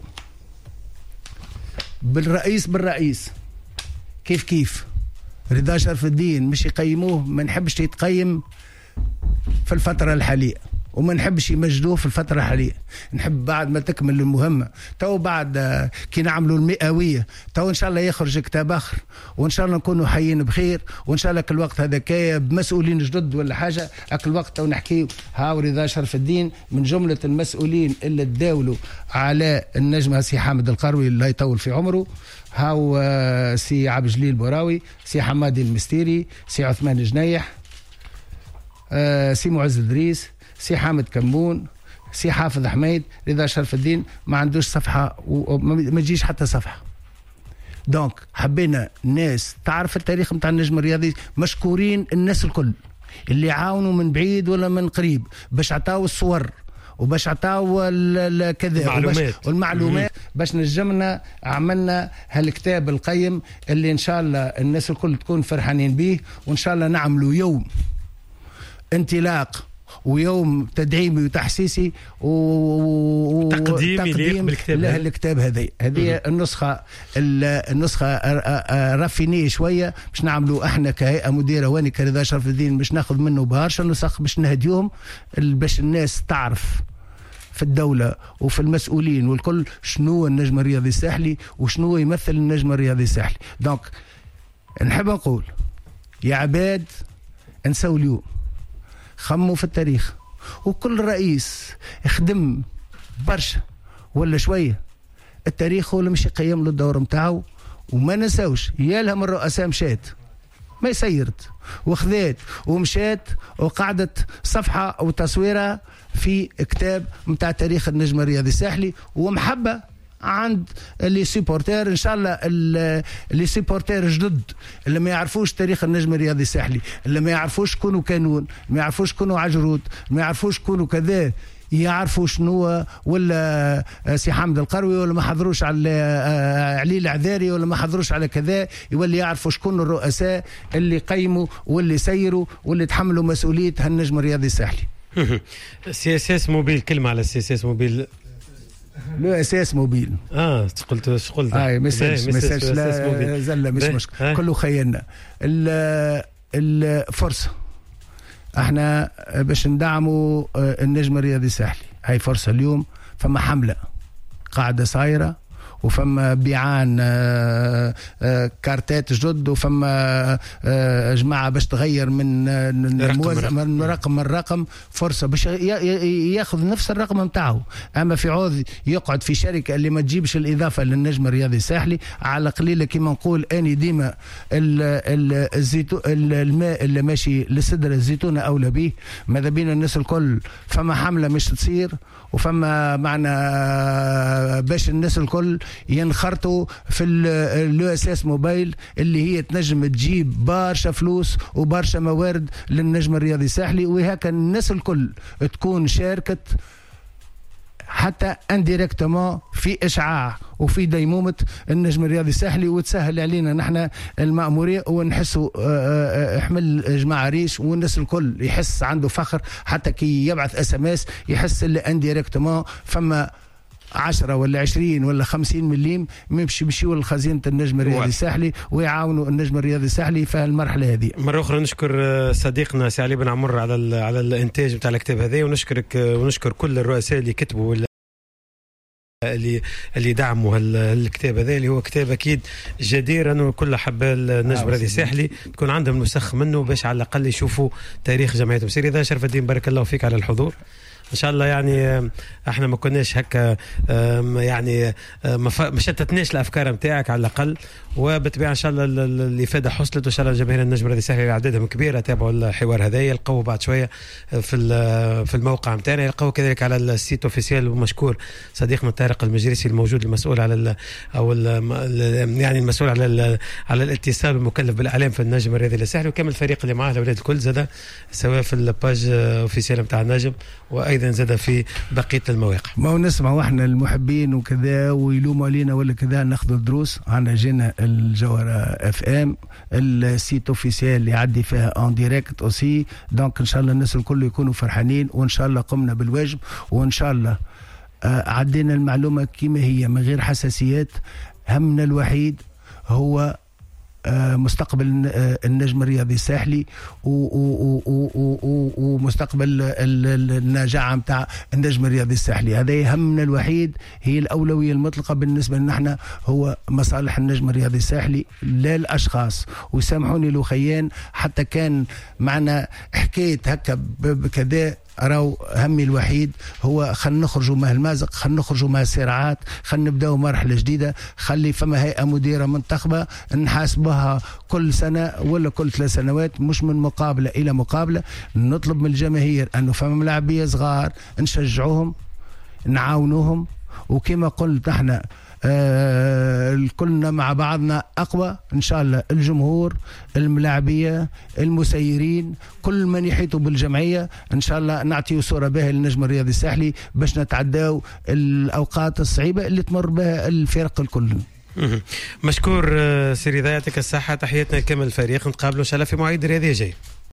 بالرئيس كيف رضا شرف الدين مش يقيموه، ما نحبش يتقيم في الفترة الحالية وما نحبش يمجدوه في الفترة الحالية. نحب بعد ما تكمل المهمة تو بعد كي نعملوا المئوية تو إن شاء الله يخرج كتاب آخر، وإن شاء الله نكونوا حيين بخير، وإن شاء الله كل وقت هذا كاية بمسؤولين جدد ولا حاجة. أكل وقت تو نحكي هاو رضا شرف الدين من جملة المسؤولين اللي تداولوا على النجم سي حامد القروي الله يطول في عمره، هاو سي عبد الجليل بوراوي، سي حمادي المستيري، سي عثمان الجنيح، سي معز الدريس، سي حامد كمون، سي حافظ حميد، رضا شرف الدين ما عندوش صفحة وما تجيش حتى صفحة. دونك حبينا الناس تعرف التاريخ متاع النجم الرياضي. مشكورين الناس الكل اللي عاونوا من بعيد ولا من قريب باش عطاو الصور وباش عطاو كذا والمعلومات باش نجمنا عملنا هالكتاب القيم اللي إن شاء الله الناس الكل تكون فرحانين به. وإن شاء الله نعملوا يوم انطلاق ويوم تدعيمي وتحسيسي وتقديم للكتاب هذه النسخة رافينيه شوية باش نعملوا احنا كهيئة مديرة واني كرضا شرف الدين باش ناخذ منه بهارشة نسخ باش نهديهم باش الناس تعرف في الدولة وفي المسؤولين والكل شنو النجم الرياضي الساحلي وشنو يمثل النجم الرياضي الساحلي. دونك نحب نقول يا عباد انسوا اليوم، خموا في التاريخ، وكل رئيس يخدم برشا ولا شوية التاريخ هو اللي مش يقيم له الدور متاعه. وما نساوش يالهم الرؤساء مشات ما يسيرت وخذات ومشات وقعدت صفحة أو تصويرة في كتاب متاع تاريخ النجم الرياضي الساحلي ومحبة عند اللي سيبورتير. ان شاء الله اللي سيبورتير جدد اللي ما يعرفوش تاريخ النجم الرياضي الساحلي، اللي ما يعرفوش شكونوا كانون، ما يعرفوش شكونوا عجرود، ما يعرفوش شكونوا كذا، يعرفوا شنو ولا سي حامد القروي، ولا ما حضروش على علي العذاري، ولا ما حضروش على كذا، يولي يعرفوا شكون الرؤساء اللي قيموا واللي سيروا واللي تحملوا مسؤولية هالنجم الرياضي الساحلي. سي اس اس موبيل، كلمة على سي اس اس موبيل. لو اساس موبيل قلت مساج لا زله مش مشكله كله خيالنا. الفرصه احنا باش ندعموا النجم الرياضي الساحلي، هاي فرصه اليوم. فما حمله قاعده صايره وفما بيعان كارتات جدد وفما جماعة باش تغير من رقم فرصة باش ياخذ نفس الرقم متاعه. أما في عوض يقعد في شركة اللي ما تجيبش الإضافة للنجم الرياضي الساحلي على قليلة كما نقول أني ديما الماء اللي ماشي للسدرة الزيتونة أولى به. ماذا بينا الناس الكل فما حملة مش تصير وفما معنا باش الناس الكل ينخرطوا في اللو اساس موبايل اللي هي تنجم تجيب برشا فلوس وبرشا موارد للنجم الرياضي الساحلي. وهكا الناس الكل تكون شاركت حتى انديريكتومون في اشعاع وفي ديمومه النجم الرياضي الساحلي وتسهل علينا نحن المأمورية ونحسوا حمل جماعة ريش والناس الكل يحس عنده فخر حتى كي يبعث SMS يحس اللي انديريكتومون فما 10 ولا 20 ولا 50 مليم يمشيوا لخزينة النجم الرياضي الساحلي ويعاونوا النجم الرياضي الساحلي في المرحلة هذه. مرة أخرى نشكر صديقنا سي علي بن عمر على الإنتاج بتاع الكتاب هذا، ونشكرك ونشكر كل الرؤساء اللي كتبوا اللي دعموا الكتاب هذا اللي هو كتاب أكيد جدير أنه كل حبة النجم الرياضي الساحلي تكون عندهم نسخ منه باش على الأقل يشوفوا تاريخ جمعيتهم. سيدي إذا شرف الدين بارك الله فيك على الحضور. ان شاء الله يعني احنا ما كناش هكا يعني ما شتتناش الافكار نتاعك على الاقل، وبالطبيعه ان شاء الله الافاده حصلت وان شاء الله جماهير النجم الرياضي الساحلي عددهم كبيره تابعوا الحوار هذا يلقوه بعد شويه في الموقع نتاعنا، يلقوه كذلك على السيت اوفيسيال. ومشكور صديقنا طارق المجرسي الموجود المسؤول على يعني المسؤول على الاتصال والمكلف بالاعلام في النجم الرياضي الساحلي، وكامل الفريق اللي معاه الاولاد الكل زاد سواء في الباج اوفيسيال نتاع النجم وايضا زاد في بقيه المواقع. ما هو نسمعوا احنا المحبين وكذا ويلوموا علينا ولا كذا ناخذوا الدروس. عندنا جينا الجوهرة FM السيت اوفيسيال اللي يعدي فيها اون ديريكت اوسي، دونك ان شاء الله الناس الكل يكونوا فرحانين وان شاء الله قمنا بالواجب وان شاء الله عدينا المعلومه كما هي من غير حساسيات. همنا الوحيد هو مستقبل النجم الرياضي الساحلي ومستقبل النجاعة متاع النجم الرياضي الساحلي. هذا يهمنا الوحيد، هي الأولوية المطلقة بالنسبة لنا هو مصالح النجم الرياضي الساحلي لا الأشخاص. وسامحوني لو خيان حتى كان معنا حكاية هكا بكذا، راو همي الوحيد هو خلينا نخرجوا من المازق، خلينا نخرجوا من الصراعات، خلينا نبداو مرحله جديده، خلي فما هيئه مديره منتخبه نحاسبها كل سنه ولا كل 3 سنوات، مش من مقابله الى مقابله. نطلب من الجماهير انه فما ملاعبيه صغار نشجعوهم نعاونوهم، وكما قلت احنا كلنا مع بعضنا أقوى إن شاء الله. الجمهور، الملاعبية، المسيرين، كل من يحيطوا بالجمعية إن شاء الله نعطيه صورة باهية للنجم الرياضي الساحلي باش نتعداو الأوقات الصعيبة اللي تمر بها الفرق الكل. مشكور سيدي، يعطيك الصحة، تحياتنا لكامل الفريق، نتقابلوا إن شاء الله في مواعيد رياضية جاي.